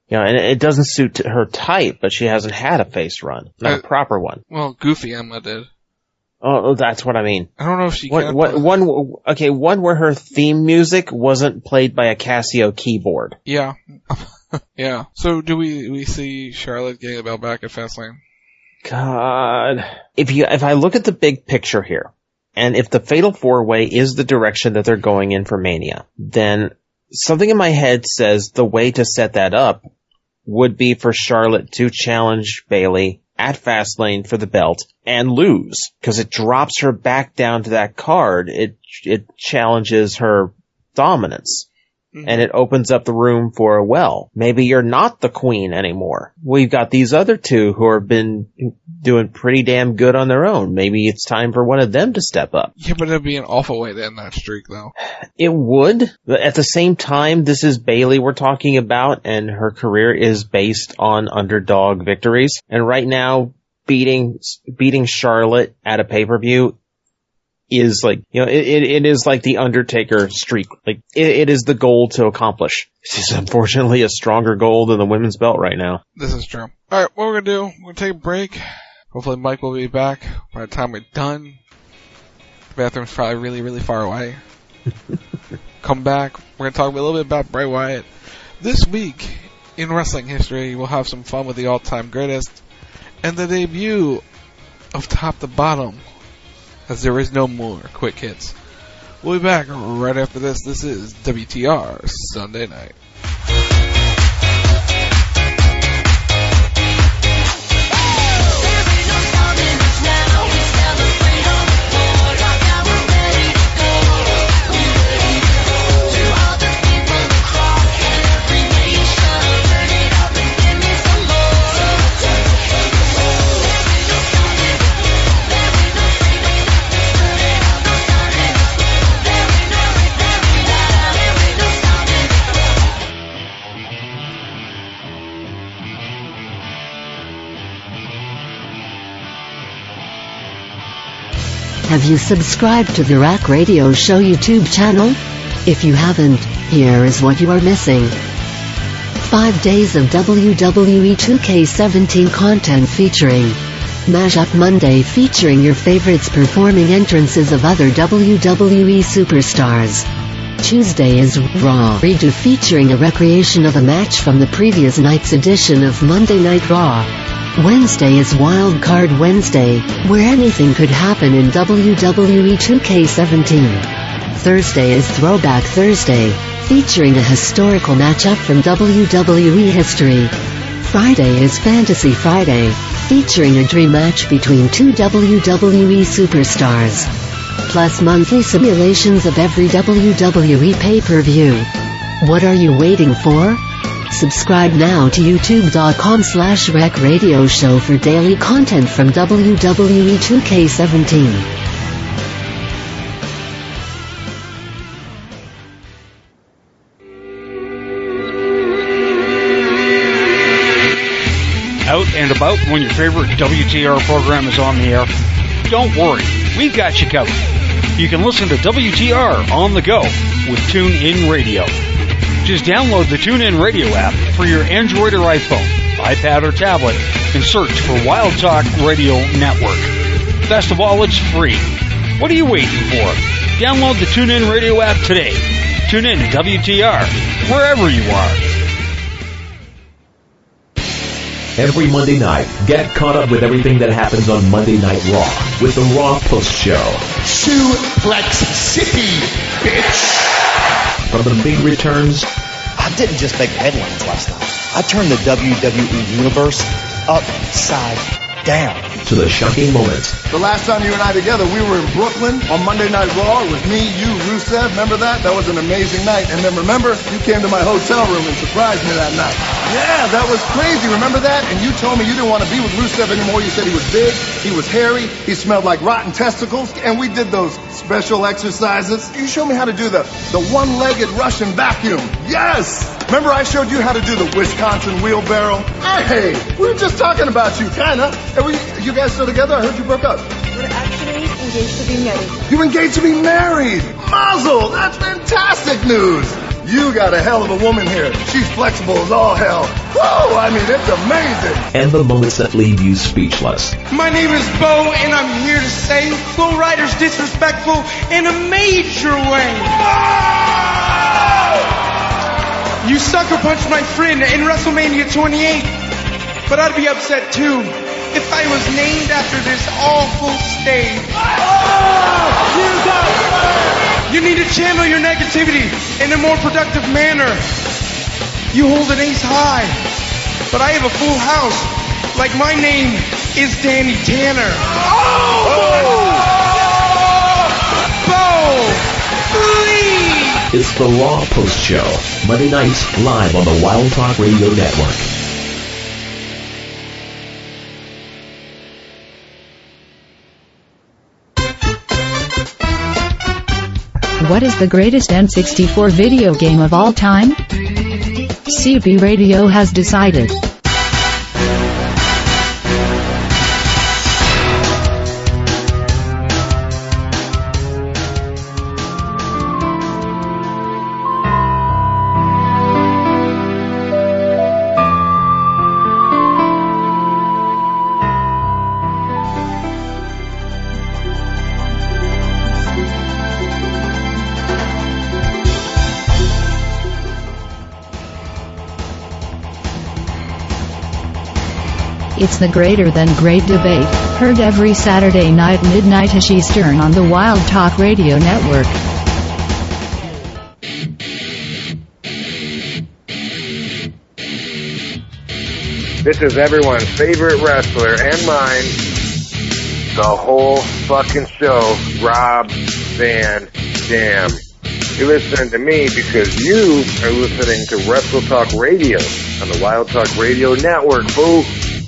and it doesn't suit her type, but she hasn't had a face run, not a proper one. Well, Goofy Emma did. Oh, that's what I mean. I don't know if she one where her theme music wasn't played by a Casio keyboard. Yeah. Yeah. So do we see Charlotte getting the belt back at Fastlane? God. If I look at the big picture here, and if the Fatal 4-Way is the direction that they're going in for Mania, then something in my head says the way to set that up would be for Charlotte to challenge Bayley at Fastlane for the belt and lose, because it drops her back down to that card. It challenges her dominance. And it opens up the room for, well, maybe you're not the queen anymore. We've got these other two who have been doing pretty damn good on their own. Maybe it's time for one of them to step up. Yeah, but it'd be an awful way to end that streak, though. It would. But at the same time, this is Bayley we're talking about, and her career is based on underdog victories. And right now, beating Charlotte at a pay-per-view is like, it is like the Undertaker streak. Like, it is the goal to accomplish. This is unfortunately a stronger goal than the women's belt right now. This is true. Alright, what we're gonna do, we're gonna take a break. Hopefully Mike will be back by the time we're done. The bathroom's probably really, really far away. Come back, we're gonna talk a little bit about Bray Wyatt. This week, in wrestling history, we'll have some fun with the all-time greatest, and the debut of Top to Bottom, as there is no more quick hits. We'll be back right after this. This is WTR Sunday Night. Have you subscribed to the Rack Radio Show YouTube channel? If you haven't, here is what you are missing. 5 days of WWE 2K17 content featuring Mashup Monday featuring your favorites performing entrances of other WWE superstars. Tuesday is Raw Redo featuring a recreation of a match from the previous night's edition of Monday Night Raw. Wednesday is Wild Card Wednesday, where anything could happen in WWE 2K17. Thursday is Throwback Thursday, featuring a historical matchup from WWE history. Friday is Fantasy Friday, featuring a dream match between two WWE superstars. Plus monthly simulations of every WWE pay-per-view. What are you waiting for? Subscribe now to youtube.com/Rec Radio Show for daily content from WWE 2K17. Out and about when your favorite WTR program is on the air? Don't worry, we've got you covered. You can listen to WTR on the go with TuneIn Radio. Just download the TuneIn Radio app for your Android or iPhone, iPad or tablet, and search for Wild Talk Radio Network. Best of all, it's free. What are you waiting for? Download the TuneIn Radio app today. Tune in to WTR, wherever you are. Every Monday night, get caught up with everything that happens on Monday Night Raw with the Raw Post Show. Suplex City, bitch! From the big returns, I didn't just make headlines last night. I turned the WWE Universe upside down. To the shocking moments. The last time you and I together, we were in Brooklyn on Monday Night Raw. It was me, you, Rusev. Remember that? That was an amazing night. And then remember, you came to my hotel room and surprised me that night. Yeah, that was crazy. Remember that? And you told me you didn't want to be with Rusev anymore. You said he was big, he was hairy, he smelled like rotten testicles. And we did those special exercises. You showed me how to do the one-legged Russian vacuum. Yes! Remember I showed you how to do the Wisconsin wheelbarrow? Hey, we were just talking about you, kinda. You guys still together? I heard you broke up. We're actually engaged to be married. You're engaged to be married! Mazel! That's fantastic news! You got a hell of a woman here. She's flexible as all hell. Whoa, I mean, it's amazing. And the moments that leave you speechless. My name is Bo, and I'm here to say Bull Rider's disrespectful in a major way. You sucker punched my friend in WrestleMania 28, but I'd be upset too if I was named after this awful stage. You need to channel your negativity in a more productive manner. You hold an ace high, but I have a full house, like my name is Danny Tanner. Bo, please! It's the Raw Post Show, Monday nights live on the Wild Talk Radio Network. What is the greatest N64 video game of all time? CB Radio has decided. It's the Greater Than Great debate, heard every Saturday night midnight-ish Eastern on the Wild Talk Radio Network. This is everyone's favorite wrestler and mine, the whole fucking show, Rob Van Dam. You're listening to me because you are listening to Wrestle Talk Radio on the Wild Talk Radio Network, boo.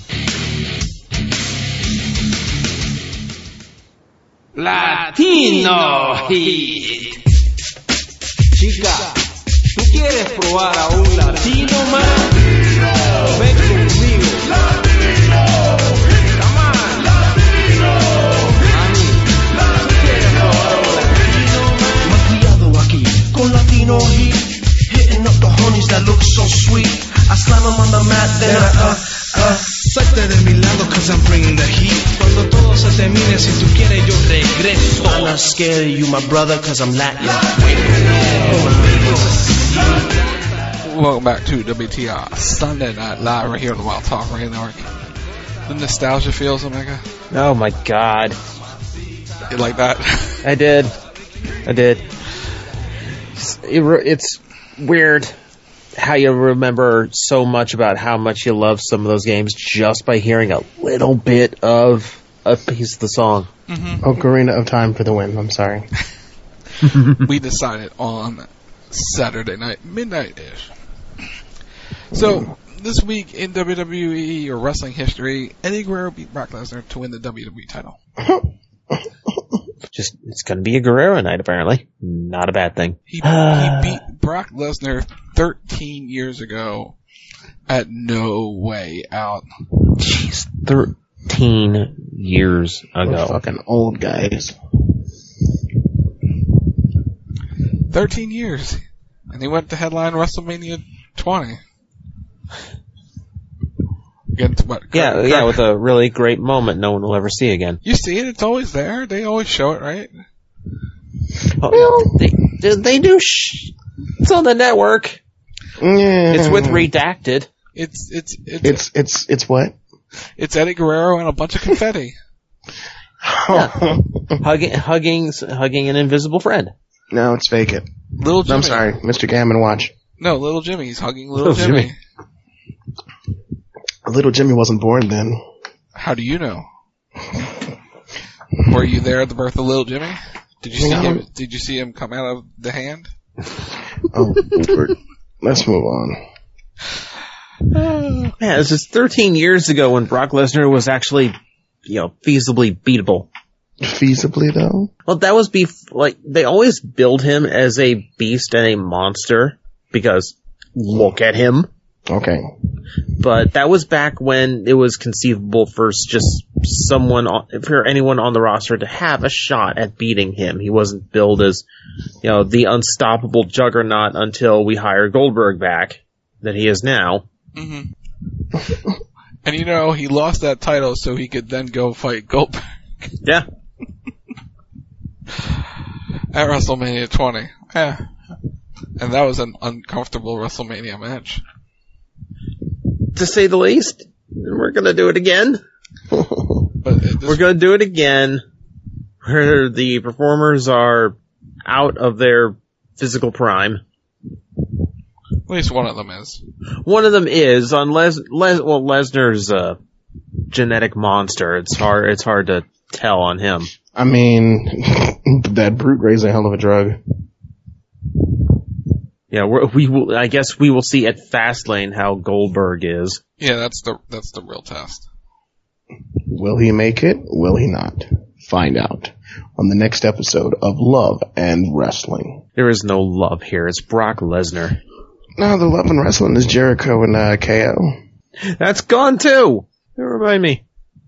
Latino Heat. Chica, ¿tú quieres probar a un latino más? Ven conmigo. Latino Heat. Come on. Latino Heat. Mami, ¿tú quieres probar a un latino más? Más cuidado aquí con Latino Heat. Hitting up the honeys that look so sweet. I slam them on the mat, then salte de mi lado, cause I'm bringing the heat. Cuando todo se termine, si tú quieres, yo regreso. I'm not scared of you, my brother, cause I'm Latin. Welcome back to WTR Sunday Night Live right here on the Wild Talk Radio Network. The nostalgia feels, Omega. Oh my God. You like that? I did. It's weird how you remember so much about how much you love some of those games just by hearing a little bit of a piece of the song. Mm-hmm. Ocarina of Time for the win. I'm sorry. We decided on Saturday night, midnight-ish. So, this week in WWE or wrestling history, Eddie Guerrero beat Brock Lesnar to win the WWE title. It's going to be a Guerrero night, apparently. Not a bad thing. He beat Brock Lesnar 13 years ago at No Way Out. Jeez, 13 years ago. We're fucking old guys. 13 years. And he went to headline WrestleMania 20. Yeah, with a really great moment no one will ever see again. You see it, it's always there. They always show it, right? Oh, they do. It's on the network. Yeah. It's with redacted. It's what? It's Eddie Guerrero and a bunch of confetti. Yeah. hugging an invisible friend. No, it's fake it. Little Jimmy. I'm sorry, Mr. Gammon, watch. No, Little Jimmy. He's hugging Little Jimmy. Little Jimmy wasn't born then. How do you know? Were you there at the birth of Little Jimmy? Did you see him? Did you see him come out of the hand? Oh, let's move on. Man, this is 13 years ago when Brock Lesnar was actually, feasibly beatable. Feasibly, though? Well, that was they always build him as a beast and a monster because look at him. Okay. But that was back when it was conceivable for just anyone on the roster to have a shot at beating him. He wasn't billed as, the unstoppable juggernaut until we hired Goldberg back, that he is now. Mm-hmm. And he lost that title so he could then go fight Goldberg. Yeah. At WrestleMania 20. Yeah. And that was an uncomfortable WrestleMania match. To say the least. We're gonna do it again. We're gonna do it again. Where the performers are out of their physical prime. At least one of them is. One of them is, unless Lesnar's a genetic monster. It's hard to tell on him. I mean, that brute raised a hell of a drug. Yeah, I guess we will see at Fastlane how Goldberg is. Yeah, that's the real test. Will he make it? Will he not? Find out on the next episode of Love and Wrestling. There is no love here. It's Brock Lesnar. No, the Love and Wrestling is Jericho and KO. That's gone too. Don't remind me.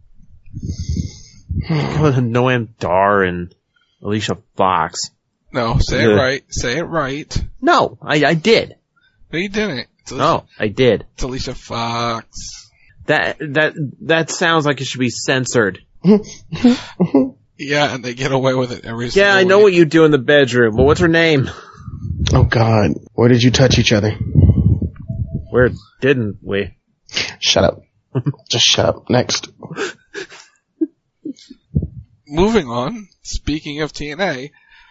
Noam Dar and Alicia Fox. No, say it right. Say it right. No, I did. No, you didn't. No, I did. It's Alicia Fox. That sounds like it should be censored. Yeah, and they get away with it every single Yeah, I know week. what you do in the bedroom, but what's her name? Oh God, where did you touch each other? Where didn't we? Shut up. Just shut up. Next. Moving on, speaking of TNA,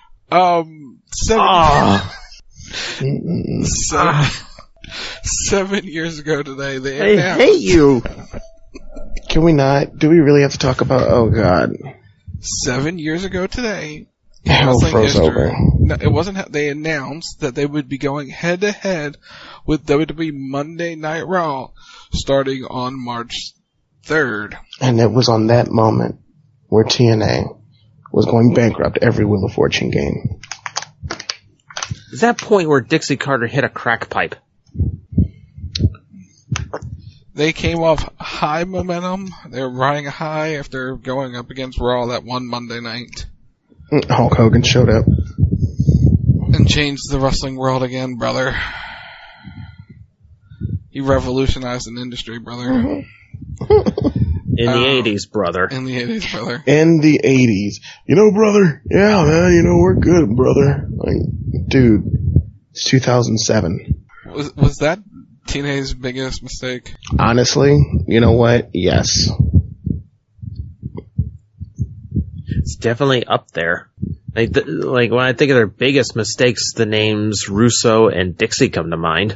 7 years ago today, they announced... I hate you! Can we not? Do we really have to talk about... Oh, God. 7 years ago today... Hell froze over. No, it wasn't... They announced that they would be going head-to-head with WWE Monday Night Raw starting on March 3rd. And it was on that moment where TNA was going bankrupt every Wheel of Fortune game. Is that point where Dixie Carter hit a crack pipe? They came off high momentum. They were riding high after going up against Raw that one Monday night. Hulk Hogan showed up. And changed the wrestling world again, brother. He revolutionized an industry, brother. Mm-hmm. In the 80s, brother. In the 80s, brother. In the 80s. Brother, yeah, man, we're good, brother. Like, dude, it's 2007. Was that TNA's biggest mistake? Honestly, you know what? Yes. It's definitely up there. Like when I think of their biggest mistakes, the names Russo and Dixie come to mind.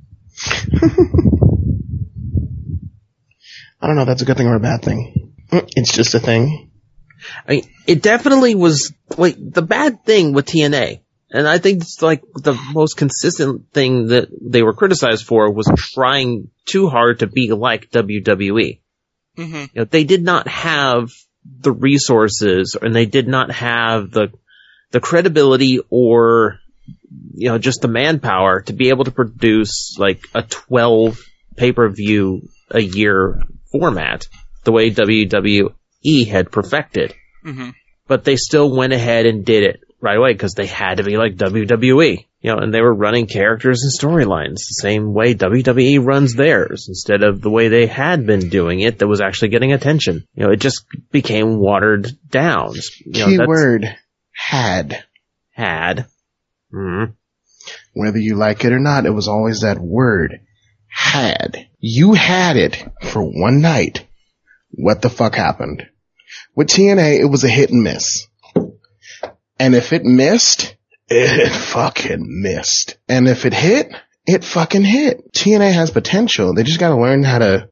I don't know if that's a good thing or a bad thing. It's just a thing. It definitely was, the bad thing with TNA, and I think it's the most consistent thing that they were criticized for, was trying too hard to be like WWE. Mm-hmm. They did not have the resources, and they did not have the credibility or, just the manpower to be able to produce a 12 pay-per-view a year format the way WWE had perfected. Mm-hmm. But they still went ahead and did it right away because they had to be like WWE. And they were running characters and storylines the same way WWE runs theirs, instead of the way they had been doing it that was actually getting attention. It just became watered down. Keyword, had. Had. Mm-hmm. Whether you like it or not, it was always that word, had. You had it for one night. What the fuck happened? With TNA, it was a hit and miss. And if it missed, it fucking missed. And if it hit, it fucking hit. TNA has potential. They just gotta learn how to...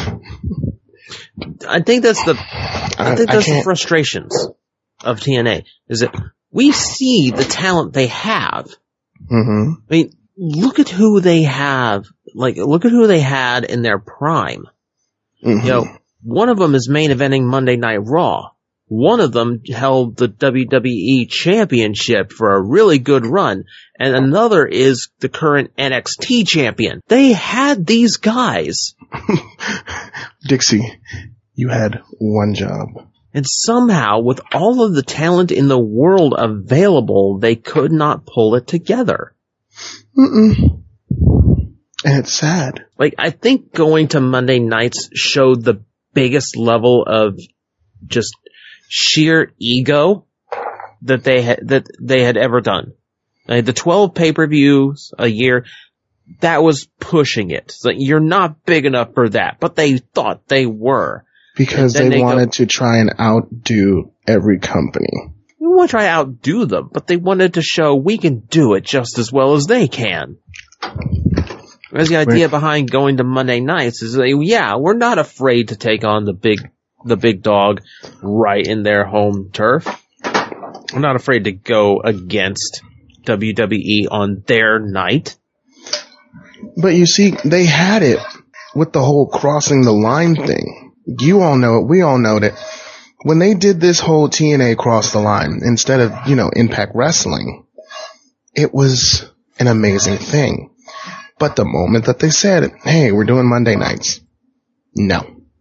I think that's the frustrations of TNA, is that we see the talent they have. Mm-hmm. I mean, look at who they have. Look at who they had in their prime. Mm-hmm. One of them is main eventing Monday Night Raw. One of them held the WWE Championship for a really good run, and another is the current NXT champion. They had these guys. Dixie, You had one job. And somehow, with all of the talent in the world available, they could not pull it together. And it's sad. Like, I think going to Monday nights showed the biggest level of just sheer ego that they had ever done. Like, the 12 pay-per-views a year, that was pushing it. It's like, you're not big enough for that, but they thought they were. Because they wanted to try and outdo every company. We want to try to outdo them, but they wanted to show we can do it just as well as they can. Because the idea behind going to Monday nights is, we're not afraid to take on the big dog right in their home turf. We're not afraid to go against WWE on their night. But you see, they had it with the whole crossing the line thing. You all know it. We all know that when they did this whole TNA cross the line instead of, Impact Wrestling, it was an amazing thing. But the moment that they said, hey, we're doing Monday nights, no.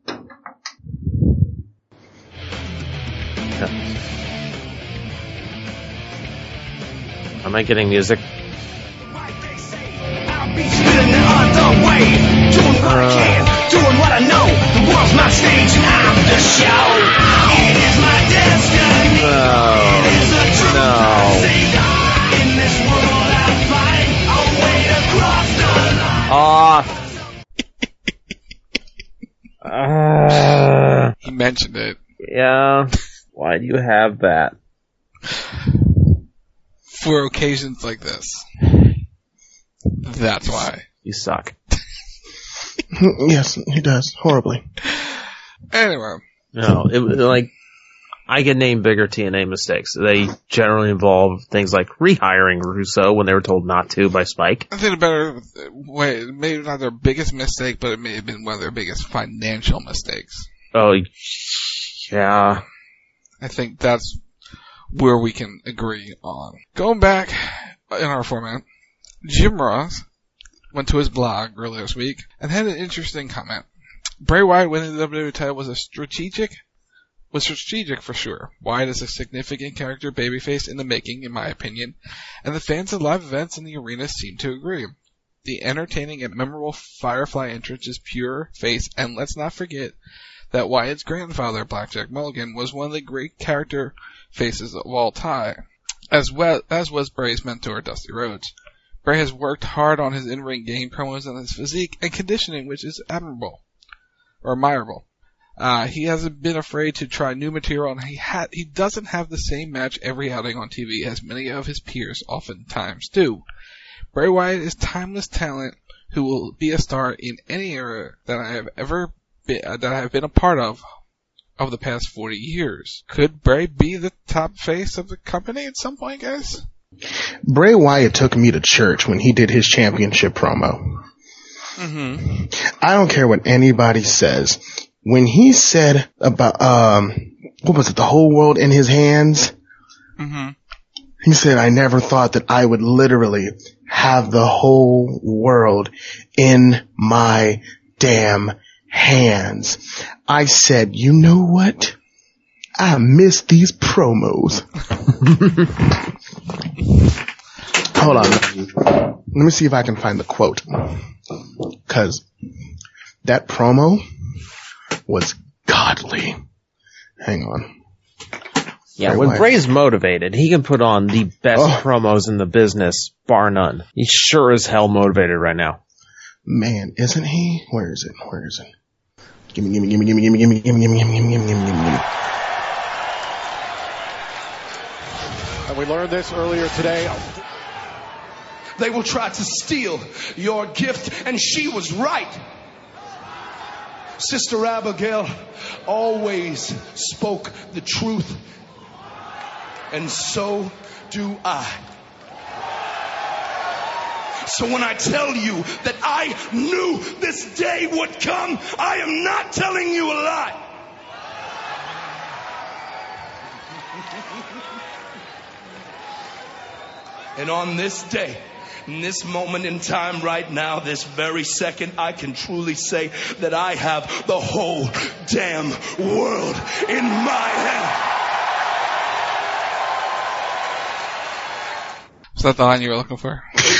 Am I getting music? Doing what I know, the world's my stage and I'm the show. It is my destiny. It is a truth. In this world I find a way to cross the line. He mentioned it. Yeah. Why do you have that? For occasions like this. That's why. You suck. Yes, he does. Horribly. Anyway. No, I can name bigger TNA mistakes. They generally involve things like rehiring Russo when they were told not to by Spike. I think a better way, maybe not their biggest mistake, but it may have been one of their biggest financial mistakes. Oh, yeah. I think that's where we can agree on. Going back in our format, Jim Ross went to his blog earlier this week and had an interesting comment. Bray Wyatt winning the WWE title was strategic for sure. Wyatt is a significant character babyface in the making, in my opinion, and the fans of live events in the arena seem to agree. The entertaining and memorable Firefly entrance is pure face, and let's not forget that Wyatt's grandfather, Blackjack Mulligan, was one of the great character faces of all time, as was Bray's mentor, Dusty Rhodes. Bray has worked hard on his in-ring game, promos, and his physique and conditioning, which is admirable. He hasn't been afraid to try new material, and he doesn't have the same match every outing on TV as many of his peers oftentimes do. Bray Wyatt is timeless talent who will be a star in any era that I have been a part of the past 40 years. Could Bray be the top face of the company at some point, guys? Bray Wyatt took me to church when he did his championship promo. Mm-hmm. I don't care what anybody says. When he said about, what was it, the whole world in his hands? Mm-hmm. He said, I never thought that I would literally have the whole world in my damn hands. I said, you know what? I miss these promos. Hold on. Let me see if I can find the quote. Cause that promo was godly. Hang on. Yeah, when Bray's motivated, he can put on the best promos in the business, bar none. He's sure as hell motivated right now. Man, isn't he? Where is it? Gimme. And we learned this earlier today. They will try to steal your gift, and she was right. Sister Abigail always spoke the truth, and so do I. So when I tell you that I knew this day would come, I am not telling you a lie. And on this day, In this moment in time right now, this very second, I can truly say that I have the whole damn world in my hand. Is that the line you were looking for?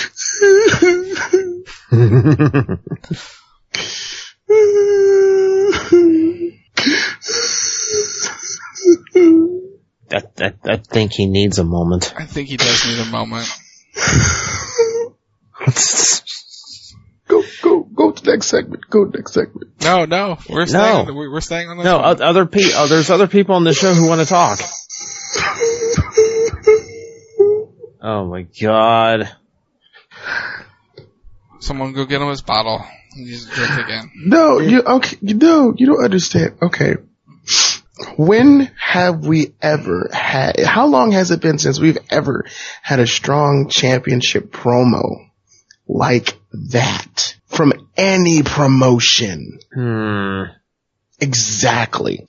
I think he needs a moment. I think he does need a moment. Go to the next segment. Go to the next segment. No, we're staying. We're staying on this. No, one. there's other people on the show who want to talk. Oh my God! Someone go get him his bottle. He needs to drink again. No, you don't understand. Okay. When have we ever had, how long has it been since we've ever had a strong championship promo like that from any promotion? Exactly.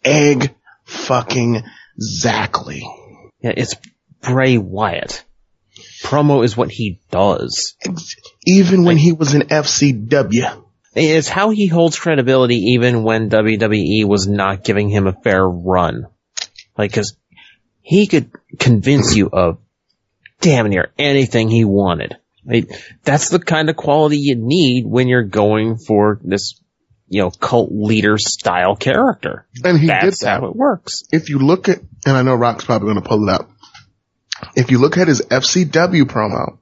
Exactly. Yeah, it's Bray Wyatt. Promo is what he does. Even when he was in FCW. It's how he holds credibility even when WWE was not giving him a fair run. Like, cause he could convince you of damn near anything he wanted. Right? That's the kind of quality you need when you're going for this, cult leader style character. And he That's did that. how it works. If you look at, and I know Rock's probably going to pull it up. If you look at his FCW promo.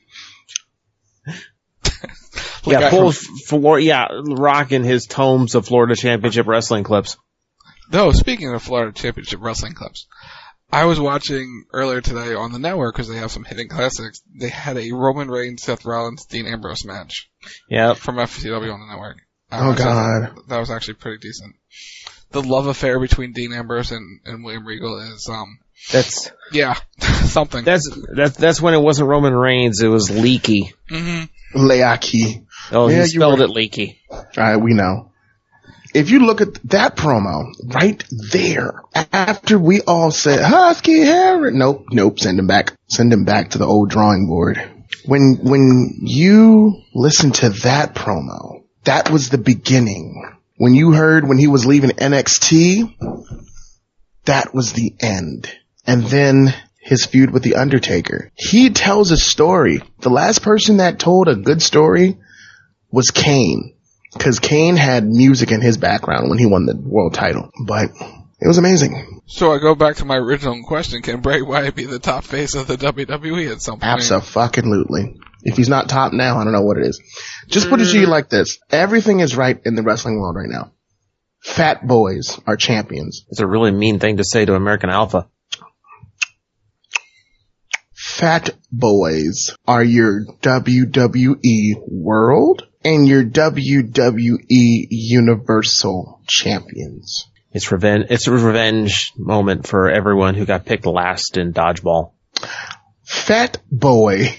Rock in his tomes of Florida Championship Wrestling clips. No, speaking of Florida Championship Wrestling clips, I was watching earlier today on the network because they have some hidden classics. They had a Roman Reigns, Seth Rollins, Dean Ambrose match. Yeah. From FCW on the network. Oh God. That was actually pretty decent. The love affair between Dean Ambrose and William Regal is, That's something. That's when it wasn't Roman Reigns, it was Leaky. Mm-hmm. Leaky. Oh, yeah, he spelled it Leaky. Alright, we know. If you look at that promo, right there, after we all said, Husky Harris, nope, send him back to the old drawing board. When you listen to that promo, that was the beginning. When you heard when he was leaving NXT, that was the end. And then his feud with The Undertaker. He tells a story. The last person that told a good story was Kane. Because Kane had music in his background when he won the world title. But it was amazing. So I go back to my original question. Can Bray Wyatt be the top face of the WWE at some point? Abso-fucking-lutely. If he's not top now, I don't know what it is. Just put it to you like this. Everything is right in the wrestling world right now. Fat boys are champions. It's a really mean thing to say to American Alpha. Fat boys are your WWE World and your WWE Universal Champions. It's a revenge moment for everyone who got picked last in dodgeball. Fat boy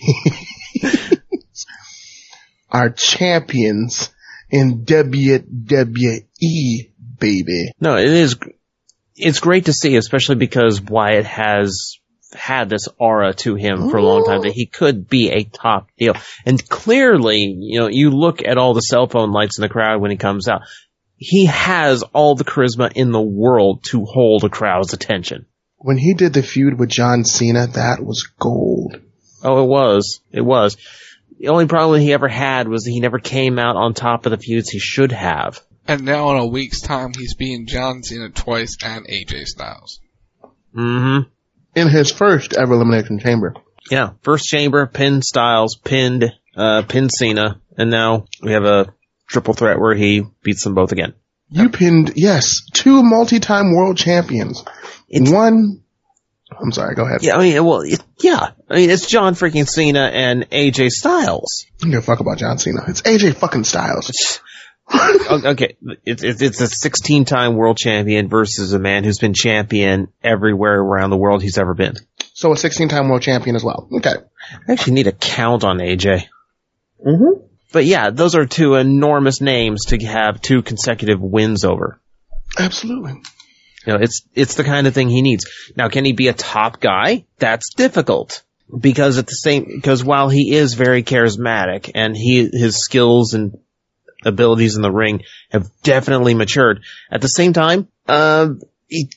are champions in WWE, baby. No, it's great to see, especially because Wyatt has had this aura to him for a long time that he could be a top deal. And clearly, you look at all the cell phone lights in the crowd when he comes out. He has all the charisma in the world to hold a crowd's attention. When he did the feud with John Cena, that was gold. Oh, it was. It was. The only problem he ever had was that he never came out on top of the feuds he should have. And now in a week's time, he's beating John Cena twice and AJ Styles. Mm-hmm. In his first ever Elimination Chamber. Yeah, first chamber, pinned Styles, pinned Cena, and now we have a triple threat where he beats them both again. You pinned, yes, 2 multi-time world champions. I'm sorry, go ahead. Yeah, it's John freaking Cena and AJ Styles. I don't give a fuck about John Cena. It's AJ fucking Styles. Okay, it's a 16-time world champion versus a man who's been champion everywhere around the world he's ever been. So a 16-time world champion as well. Okay. I actually need a count on AJ. Mm-hmm. But yeah, those are 2 enormous names to have 2 consecutive wins over. Absolutely. It's the kind of thing he needs. Now, can he be a top guy? That's difficult. Because while he is very charismatic and his skills and abilities in the ring have definitely matured, at the same time, it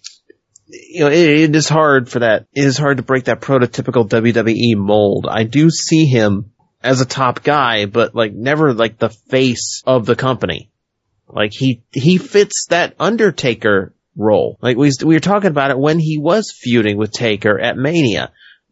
is hard for that. It is hard to break that prototypical WWE mold. I do see him as a top guy, but like never like the face of the company. Like he fits that Undertaker role. Like we were talking about it when he was feuding with Taker at Mania.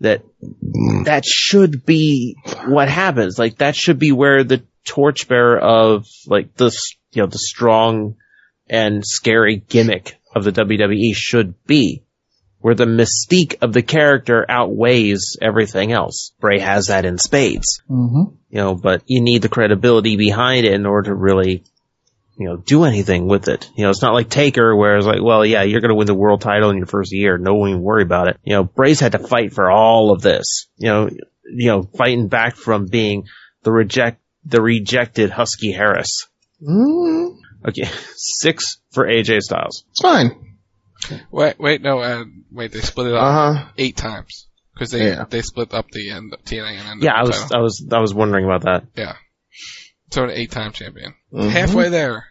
That should be what happens. Like that should be where the torchbearer of like the strong and scary gimmick of the WWE should be, where the mystique of the character outweighs everything else. Bray has that in spades. Mm-hmm. But you need the credibility behind it in order to really, do anything with it. It's not like Taker where it's like, well, yeah, you're going to win the world title in your first year. No one even worry about it. Bray's had to fight for all of this. Fighting back from being the rejected Husky Harris. Mm. Okay, 6 for AJ Styles. It's fine. Wait, they split it up 8 times. Because they split up the TNA and NWA. Yeah, I was wondering about that. Yeah. So an 8-time champion. Mm-hmm. Halfway there.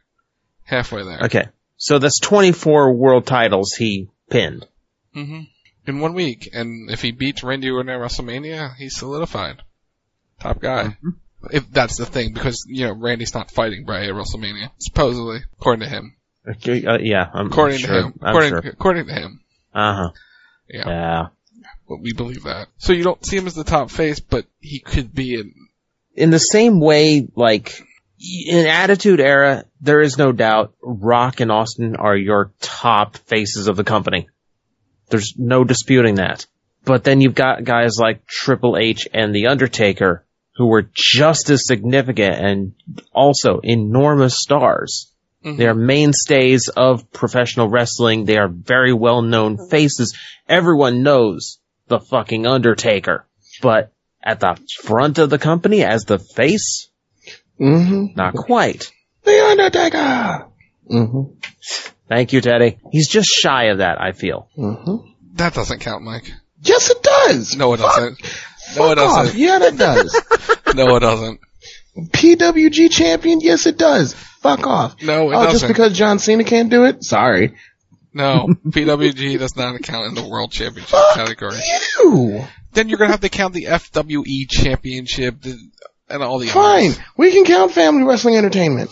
Okay. So that's 24 world titles he pinned. Mm-hmm. In 1 week. And if he beats Randy Orton at WrestleMania, he's solidified. Top guy. Mm-hmm. If that's the thing, because, Randy's not fighting Bray at WrestleMania. Supposedly. According to him. Okay, yeah, according to him. Sure. According to him. Uh-huh. Yeah. Well, we believe that. So you don't see him as the top face, but he could be in the same way, like, in Attitude Era, there is no doubt Rock and Austin are your top faces of the company. There's no disputing that. But then you've got guys like Triple H and The Undertaker, who were just as significant and also enormous stars. Mm-hmm. They are mainstays of professional wrestling. They are very well-known faces. Everyone knows the fucking Undertaker. But at the front of the company as the face? Mm-hmm. Not quite. The Undertaker! Mm-hmm. Thank you, Teddy. He's just shy of that, I feel. Mm-hmm. That doesn't count, Mike. Yes, it does! No, it doesn't. No, it doesn't. Off. Yeah, that does. No, it doesn't. PWG champion? Yes, it does. Fuck off. No, it doesn't. Just because John Cena can't do it? Sorry. No, PWG does not count in the World Championship category. You. Then you're going to have to count the FWE Championship and all the Fine. others. We can count Family Wrestling Entertainment.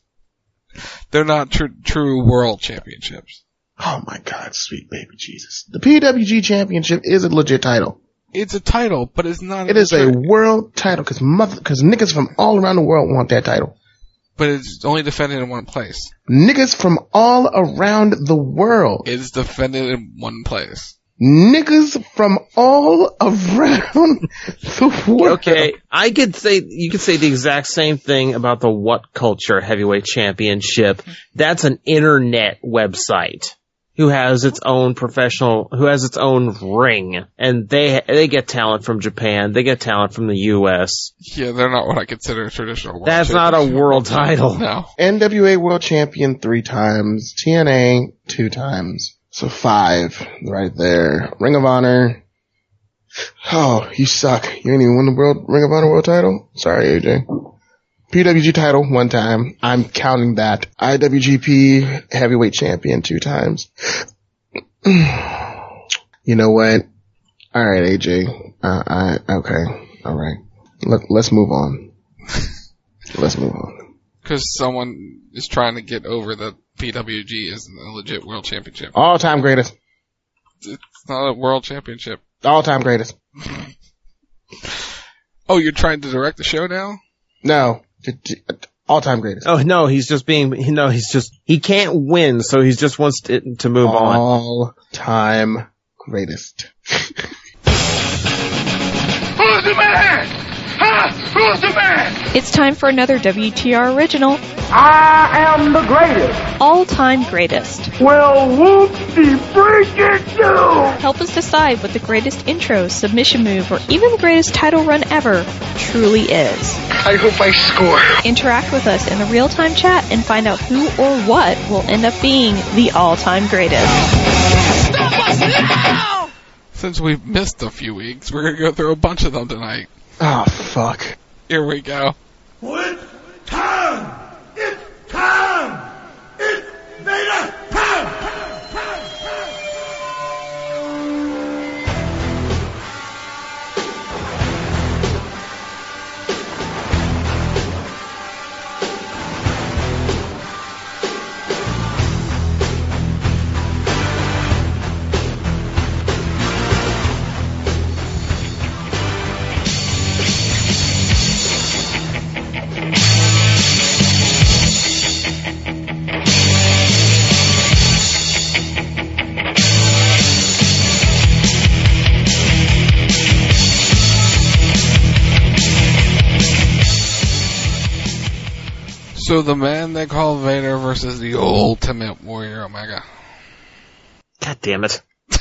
They're not true World Championships. Oh my God, sweet baby Jesus. The PWG Championship is a legit title. It's a title, but it's not. It is a world title because niggas from all around the world want that title. But it's only defended in one place. Niggas from all around the world. It's defended in one place. Niggas from all around the world. Okay, you could say the exact same thing about the What Culture Heavyweight Championship. That's an internet website who has its own ring, and they get talent from Japan, they get talent from the US. Yeah, they're not what I consider a traditional world That's not a world title. No. NWA World Champion 3 times, TNA 2 times. So 5 right there. Ring of Honor. Oh, you suck. You ain't even win the Ring of Honor world title? Sorry, AJ. PWG title 1 time. I'm counting that. IWGP Heavyweight Champion 2 times. You know what? Alright, AJ. Okay. Alright. Let's move on. Let's move on. Because someone is trying to get over that PWG is a legit world championship. All-time greatest. It's not a world championship. All-time greatest. Oh, you're trying to direct the show now? No. All-time greatest. Oh, no, he can't win, so he just wants to move on. All-time greatest. Who's the man? Huh? Who's the man? It's time for another WTR original. I am the greatest. All-time greatest. Well, whoop-de freak it do. Help us decide what the greatest intro, submission move, or even the greatest title run ever truly is. I hope I score. Interact with us in the real-time chat and find out who or what will end up being the all-time greatest. Stop us now! since we've missed a few weeks, we're going to go through a bunch of them tonight. Oh, fuck. Here we go. It's time! It's time! It's Vader time! So the man they call Vader versus the Ultimate Warrior Omega. God damn it.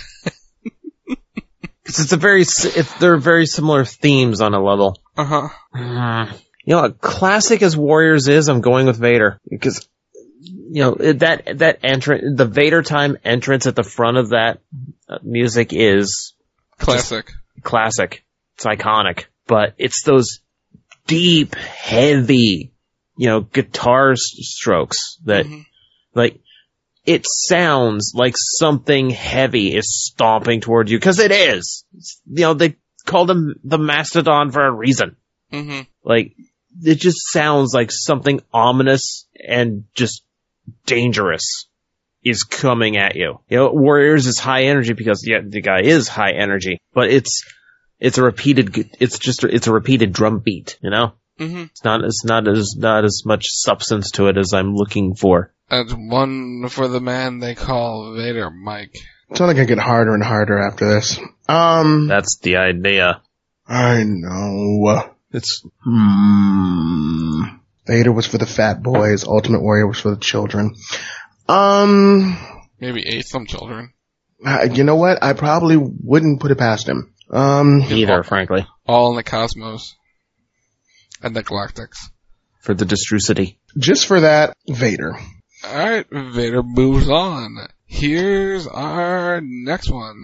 Because they're very similar themes on a level. Uh-huh. You know, classic as Warriors is, I'm going with Vader. Because, you know, that entrance, the Vader time entrance at the front of that music is... Classic. Classic. It's iconic. But it's those deep, heavy, you know, guitar strokes that, like, it sounds like something heavy is stomping toward you, because it is. You know, they called him the Mastodon for a reason. Mm-hmm. Like, it just sounds like something ominous and just dangerous is coming at you. You know, Warriors is high energy because, yeah, the guy is high energy, but it's a repeated drum beat, you know? Mm-hmm. It's not as much substance to it as I'm looking for. And one for the man they call Vader, Mike. It's only gonna get harder and harder after this. That's the idea. I know. It's Vader was for the fat boys. Ultimate Warrior was for the children. Maybe ate some children. You know what? I probably wouldn't put it past him. Either, frankly. All in the cosmos. And the Galactics. For the Destrucity. Just for that, Vader. Alright, Vader moves on. Here's our next one.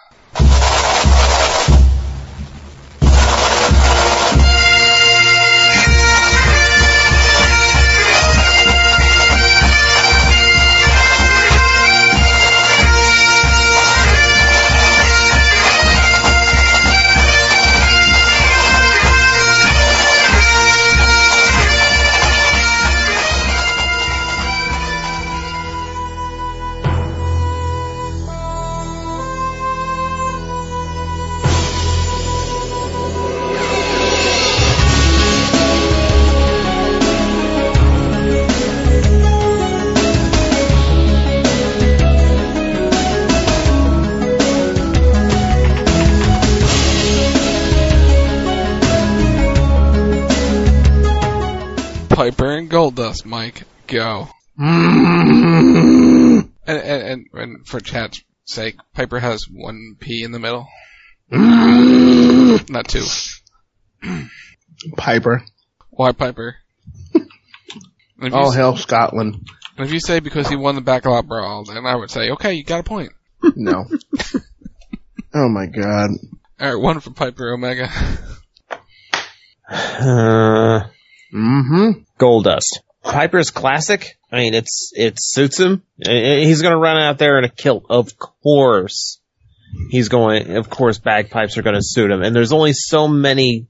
Piper and Goldust, Mike, go. And for chat's sake, Piper has one P in the middle. Not two. Piper. Why Piper? All hail Scotland. If you say because he won the Backlot Brawl, then I would say, okay, you got a point. No. Oh my god. Alright, one for Piper Omega. Goldust. Piper's classic. I mean, it suits him. He's gonna run out there in a kilt. Of course. Bagpipes are gonna suit him. And there's only so many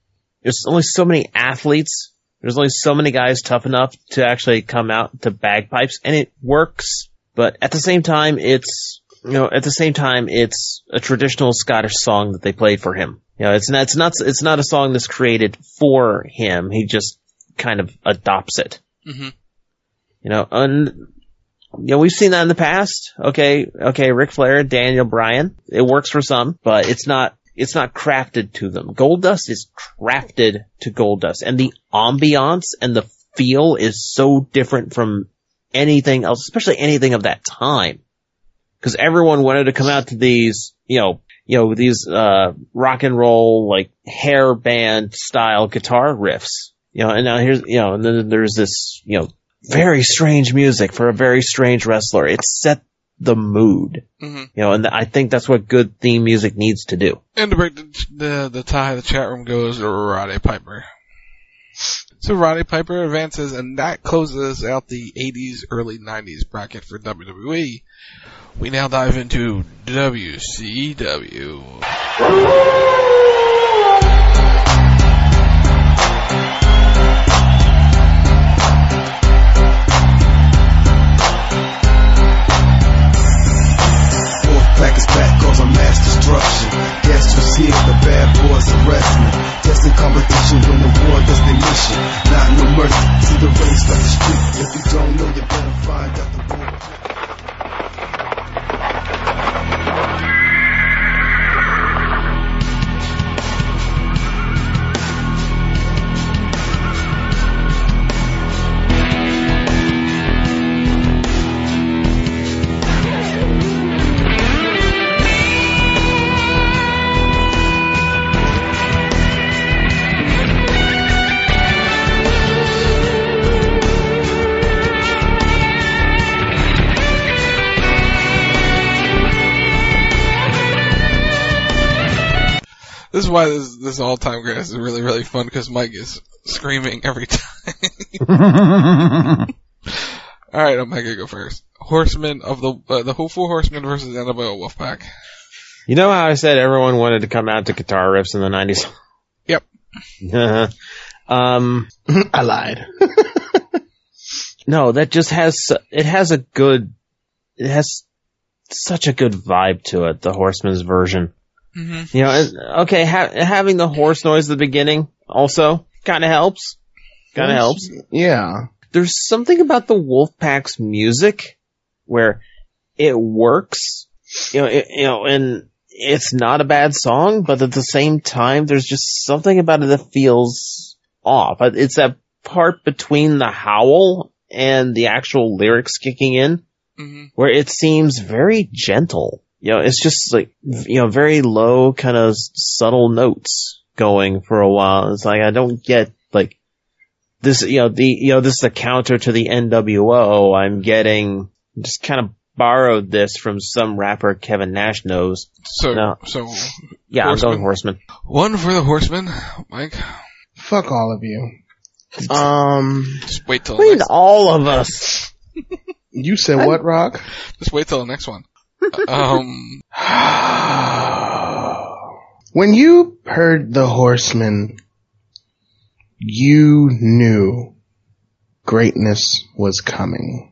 athletes. There's only so many guys tough enough to actually come out to bagpipes, and it works. But at the same time, it's a traditional Scottish song that they played for him. You know, it's not a song that's created for him. He just kind of adopts it. Mm-hmm. You know, we've seen that in the past. Okay, Ric Flair, Daniel Bryan. It works for some, but it's not crafted to them. Goldust is crafted to Goldust, and the ambiance and the feel is so different from anything else, especially anything of that time. Because everyone wanted to come out to these, these rock and roll, like, hair band style guitar riffs. You know, and now and then there's this, very strange music for a very strange wrestler. It set the mood. Mm-hmm. You know, and I think that's what good theme music needs to do. And to break the tie, the chat room goes to Roddy Piper. So Roddy Piper advances, and that closes out the 80s, early 90s bracket for WWE. We now dive into WCW. Wolfpack is back, cause I'm mass destruction. Guess who's here? The bad boys of wrestling. Testing competition when the war does their mission. Not no mercy, see the race like the street. If you don't know, you better find out the war. This is why this all-time greatest is really, really fun, because Mike is screaming every time. Alright, I'm gonna go first. Horsemen of the Four Horsemen versus NWO Wolfpack. You know how I said everyone wanted to come out to guitar riffs in the 90s? Yep. I lied. No, that just has such a good vibe to it, the Horsemen's version. Mm-hmm. You know, okay, having the horse noise at the beginning also kind of helps. Kind of helps. Yeah. There's something about the Wolfpack's music where it works, and it's not a bad song, but at the same time, there's just something about it that feels off. It's that part between the howl and the actual lyrics kicking in, where it seems very gentle. You know, it's just like, very low, kind of subtle notes going for a while. It's like, I don't get, like, this, this is a counter to the NWO. I'm getting, just kind of borrowed this from some rapper Kevin Nash knows. So yeah, I'm going Horseman. One for the Horseman, Mike. Fuck all of you. Just wait till Between all of us. You said what, Rock? Just wait till the next one. When you heard the Horseman, you knew greatness was coming.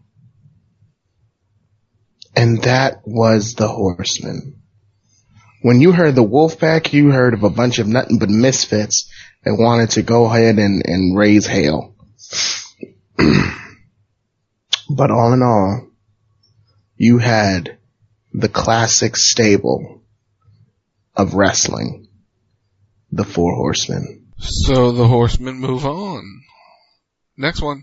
And that was the Horseman. When you heard the Wolfpack, you heard of a bunch of nothing but misfits that wanted to go ahead and raise hell. But all in all, you had the classic stable of wrestling, the Four Horsemen. So the Horsemen move on. Next one.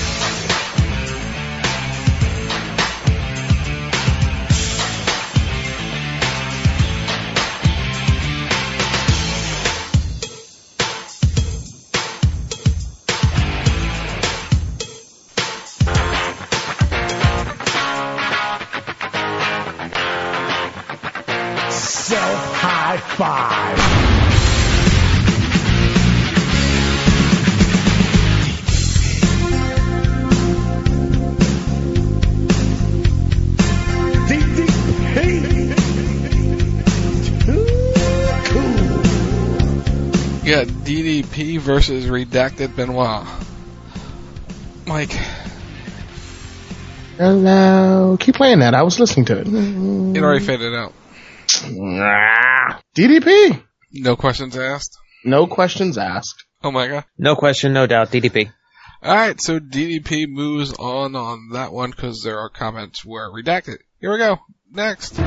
Five. You got DDP versus Redacted Benoit. Mike. Hello. Keep playing that. I was listening to it. It already faded out. DDP. No questions asked? No questions asked. Oh my god. No question, no doubt, DDP. Alright, so DDP moves on that one because there are comments where redacted. Here we go. Next.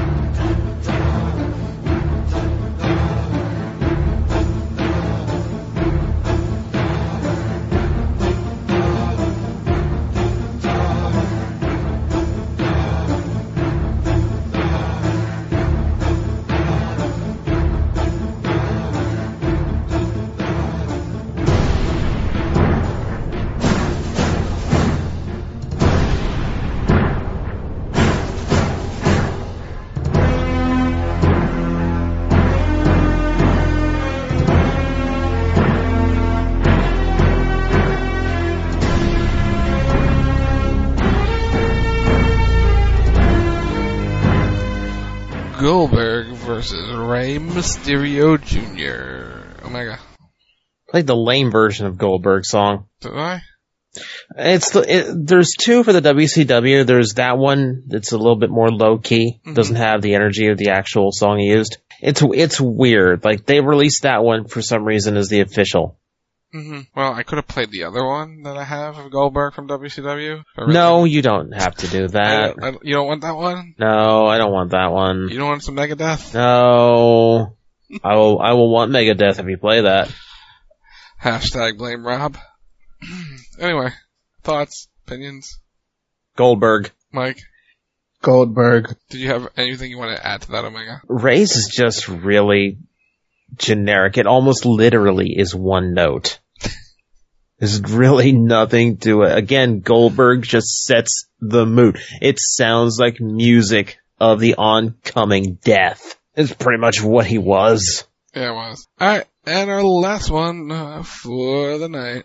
Goldberg versus Rey Mysterio Jr. Omega. Played the lame version of Goldberg's song. Did I? There's two for the WCW. There's that one that's a little bit more low key. Mm-hmm. Doesn't have the energy of the actual song he used. It's weird. Like, they released that one for some reason as the official. Mm-hmm. Well, I could have played the other one that I have of Goldberg from WCW. No, you don't have to do that. You don't want that one? No, I don't want that one. You don't want some Megadeth? No. I will want Megadeth if you play that. Hashtag blame Rob. Anyway, thoughts, opinions? Goldberg. Mike? Goldberg. Did you have anything you want to add to that, Omega? Ray's is just really generic. It almost literally is one note. There's really nothing to it. Again, Goldberg just sets the mood. It sounds like music of the oncoming death. It's pretty much what he was. Yeah, it was. Alright, and our last one for the night.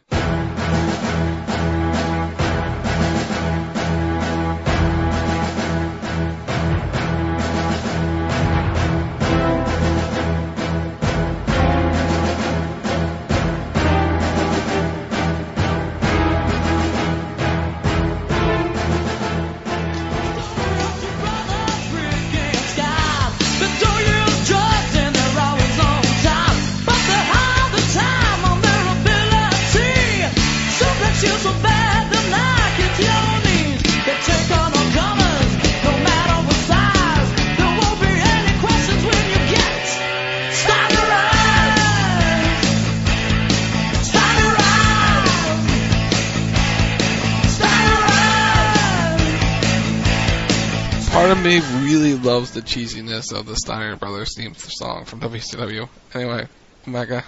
Part of me really loves the cheesiness of the Steiner Brothers theme song from WCW. Anyway, Omega.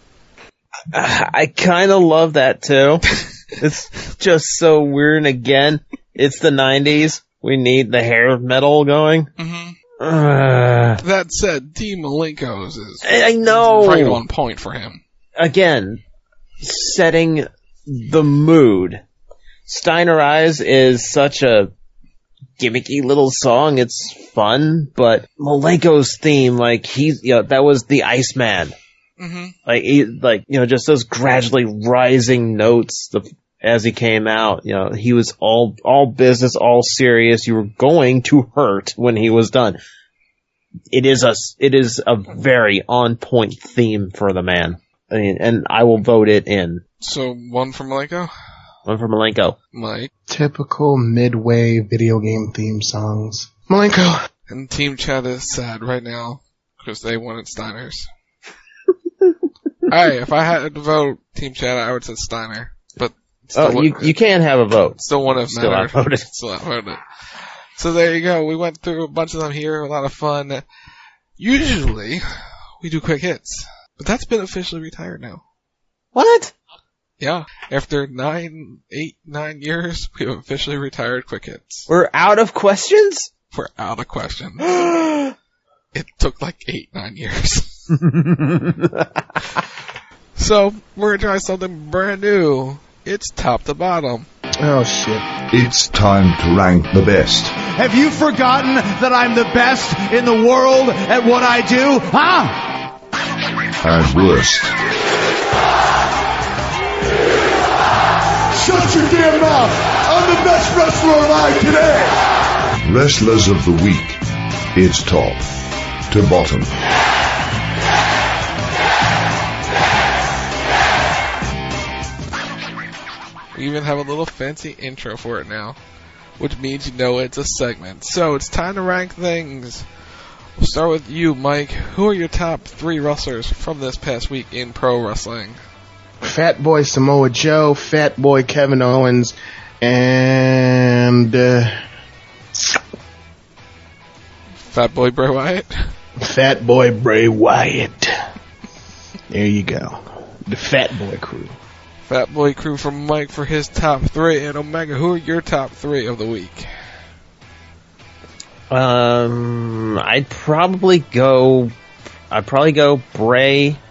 I kind of love that too. It's just so weird. And again, it's the 90s. We need the hair metal going. Mm-hmm. That said, Dean Malenko's is I know. right on point for him. Again, setting the mood. Steiner Eyes is such a gimmicky little song. It's fun, but Malenko's theme, like that was the Iceman. Mm-hmm. Just those gradually rising notes as he came out. He was all business, all serious. You were going to hurt when he was done. It is a very on point theme for the man. I mean, and I will vote it in. So one for Malenko? One for Malenko. Mike? Typical midway video game theme songs. Malenko. And Team Chat is sad right now because they wanted Steiner's. Alright, if I had to vote Team Chat, I would say Steiner. But you can't have a vote. Still wouldn't have Still mattered. outvoted. Still outvoted. So there you go. We went through a bunch of them here. A lot of fun. Usually, we do quick hits. But that's been officially retired now. What? Yeah. After 9 years, we have officially retired quick hits. We're out of questions? We're out of questions. It took like 9 years. So, we're going to try something brand new. It's top to bottom. Oh, shit. It's time to rank the best. Have you forgotten that I'm the best in the world at what I do? Huh? And worst. Shut your damn mouth! I'm the best wrestler alive today! Wrestlers of the week. It's top to bottom. We even have a little fancy intro for it now, which means you know it's a segment. So it's time to rank things. We'll start with you, Mike. Who are your top 3 wrestlers from this past week in pro wrestling? Fat Boy Samoa Joe, Fat Boy Kevin Owens, and Fat Boy Bray Wyatt? Fat Boy Bray Wyatt. There you go. The Fat Boy crew. Fat Boy crew from Mike for his top 3. And Omega, who are your top 3 of the week? I'd probably go Bray.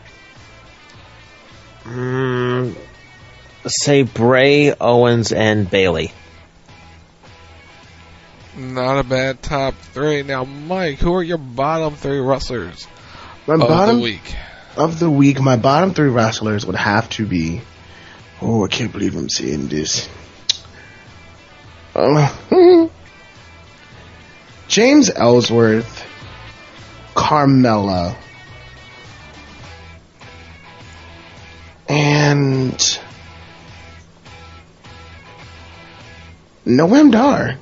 Say Bray, Owens, and Bayley. Not a bad top 3. Now, Mike, who are your bottom 3 wrestlers My of bottom the week? Of the week, my bottom 3 wrestlers would have to be. Oh, I can't believe I'm saying this. James Ellsworth, Carmella, and Noam Dar.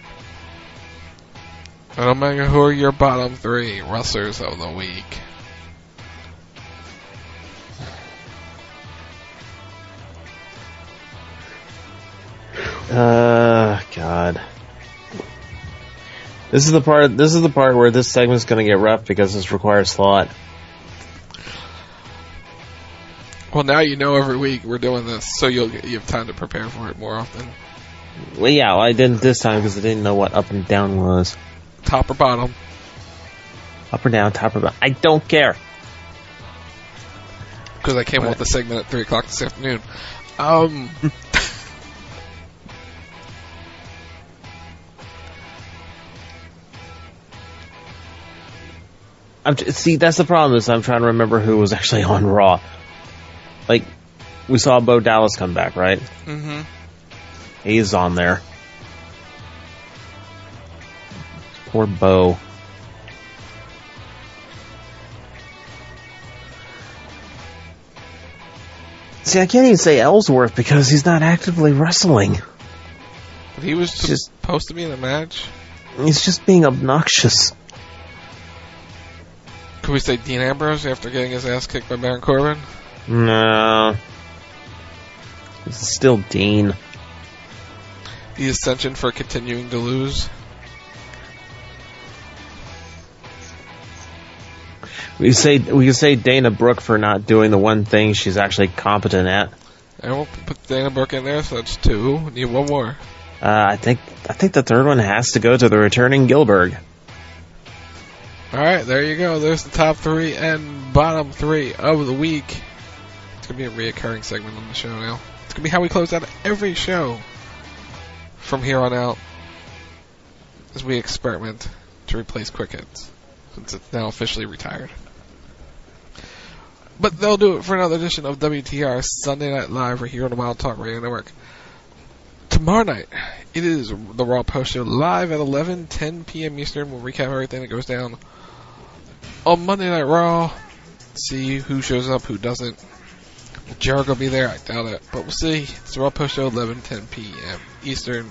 And Omega, who are your bottom 3 wrestlers of the week? God. This is the part where this segment's gonna get rough because this requires thought. Well, now you know every week we're doing this, so you have time to prepare for it more often. Well, yeah, I didn't this time because I didn't know what up and down was. Top or bottom? Up or down, top or bottom. I don't care. Because I came up with the segment at 3 o'clock this afternoon. See, that's the problem is I'm trying to remember who was actually on Raw. Like, we saw Bo Dallas come back, right? Mm-hmm. He's on there. Poor Bo. See, I can't even say Ellsworth because he's not actively wrestling. But he was supposed to be in a match? He's just being obnoxious. Could we say Dean Ambrose after getting his ass kicked by Baron Corbin? No. It's still Dean. The ascension for continuing to lose? We can say Dana Brooke for not doing the one thing she's actually competent at. And we'll put Dana Brooke in there, so that's 2. Need one more. I think the third one has to go to the returning Gilbert. Alright, there you go. There's the top 3 and bottom 3 of the week. It's going to be a reoccurring segment on the show now. It's going to be how we close out every show from here on out as we experiment to replace Quick Hits, since it's now officially retired. But they'll do it for another edition of WTR Sunday Night Live right here on the Wild Talk Radio Network. Tomorrow night, it is the Raw Post Show live at 10 p.m. Eastern. We'll recap everything that goes down on Monday Night Raw. See who shows up, who doesn't. Will Jericho be there? I doubt it, but we'll see. It's the Raw Post Show 10 p.m. Eastern.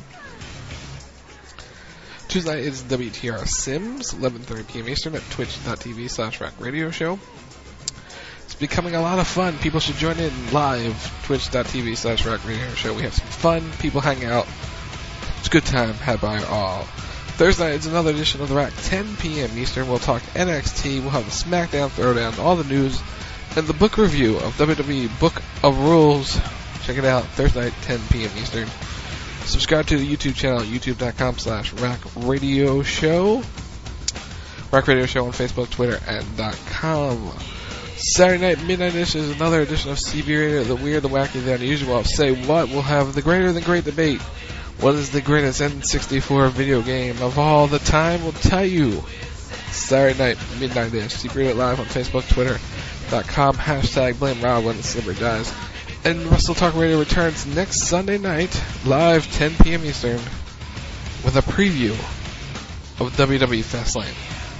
Tuesday night is WTR Sims, 11:30 p.m. Eastern at twitch.tv/rackradioshow. It's becoming a lot of fun. People should join in live, twitch.tv/rackradioshow. We have some fun. People hang out. It's a good time had by all. Thursday night is another edition of The Rack, 10 p.m. Eastern. We'll talk NXT. We'll have a SmackDown Throwdown, all the news, and the book review of WWE Book of Rules. Check it out, Thursday night, 10 p.m. Eastern. Subscribe to the YouTube channel, youtube.com/rackradioshow. Rack Radio Show on Facebook, Twitter, and .com. Saturday night, midnight edition is another edition of CB Radio, the weird, the wacky, the unusual. Say what? We'll have the greater than great debate. What is the greatest N64 video game of all the time? We'll tell you. Saturday night, midnight edition. CB Radio Live on Facebook, Twitter.com, #blame Rob when the slipper dies. And Wrestle Talk Radio returns next Sunday night, live 10 p.m. Eastern, with a preview of WWE Fastlane.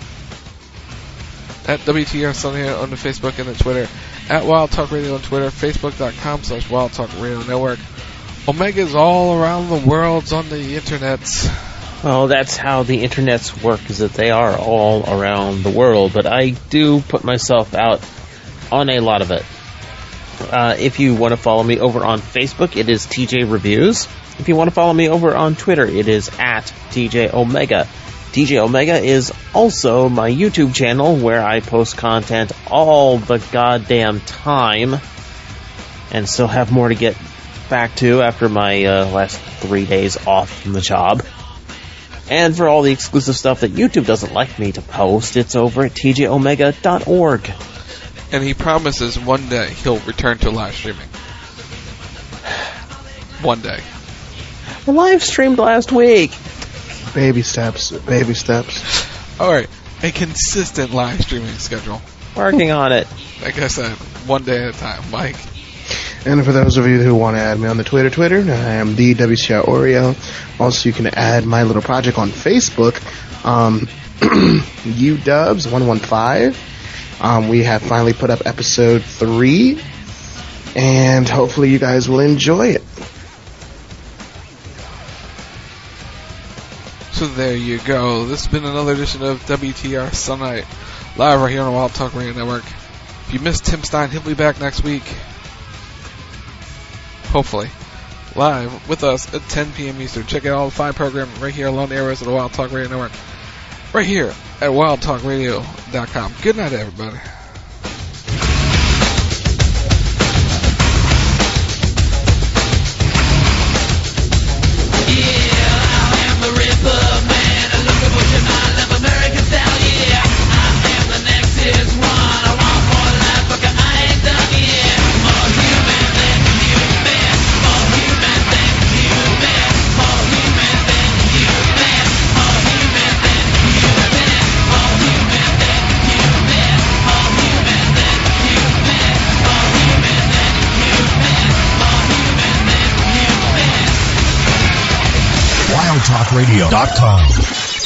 At WTR Sunday on the Facebook and the Twitter. At Wild Talk Radio on Twitter. Facebook.com/Wild Talk Radio Network. Omega's all around the world. It's on the internets. Well, that's how the internets work, is that they are all around the world. But I do put myself out on a lot of it. If you want to follow me over on Facebook, it is TJ Reviews. If you want to follow me over on Twitter, it is at TJ Omega. TJ Omega is also my YouTube channel where I post content all the goddamn time and still have more to get back to after my last 3 days off from the job. And for all the exclusive stuff that YouTube doesn't like me to post, it's over at tjomega.org. And he promises one day he'll return to live streaming. One day. I live streamed last week. Baby steps. Baby steps. All right. A consistent live streaming schedule. Working on it. Like I said, one day at a time. Mike. And for those of you who want to add me on the Twitter, I am the WCR Oreo. Also, you can add my little project on Facebook, UDubs115. We have finally put up episode 3, and hopefully you guys will enjoy it. So there you go. This has been another edition of WTR Sunday, live right here on the Wild Talk Radio Network. If you missed Tim Stein, he'll be back next week. Hopefully. Live with us at 10 p.m. Eastern. Check out all the 5 programs right here along the airways of the Wild Talk Radio Network. Right here at wildtalkradio.com. Good night, everybody. WildTalkRadio.com.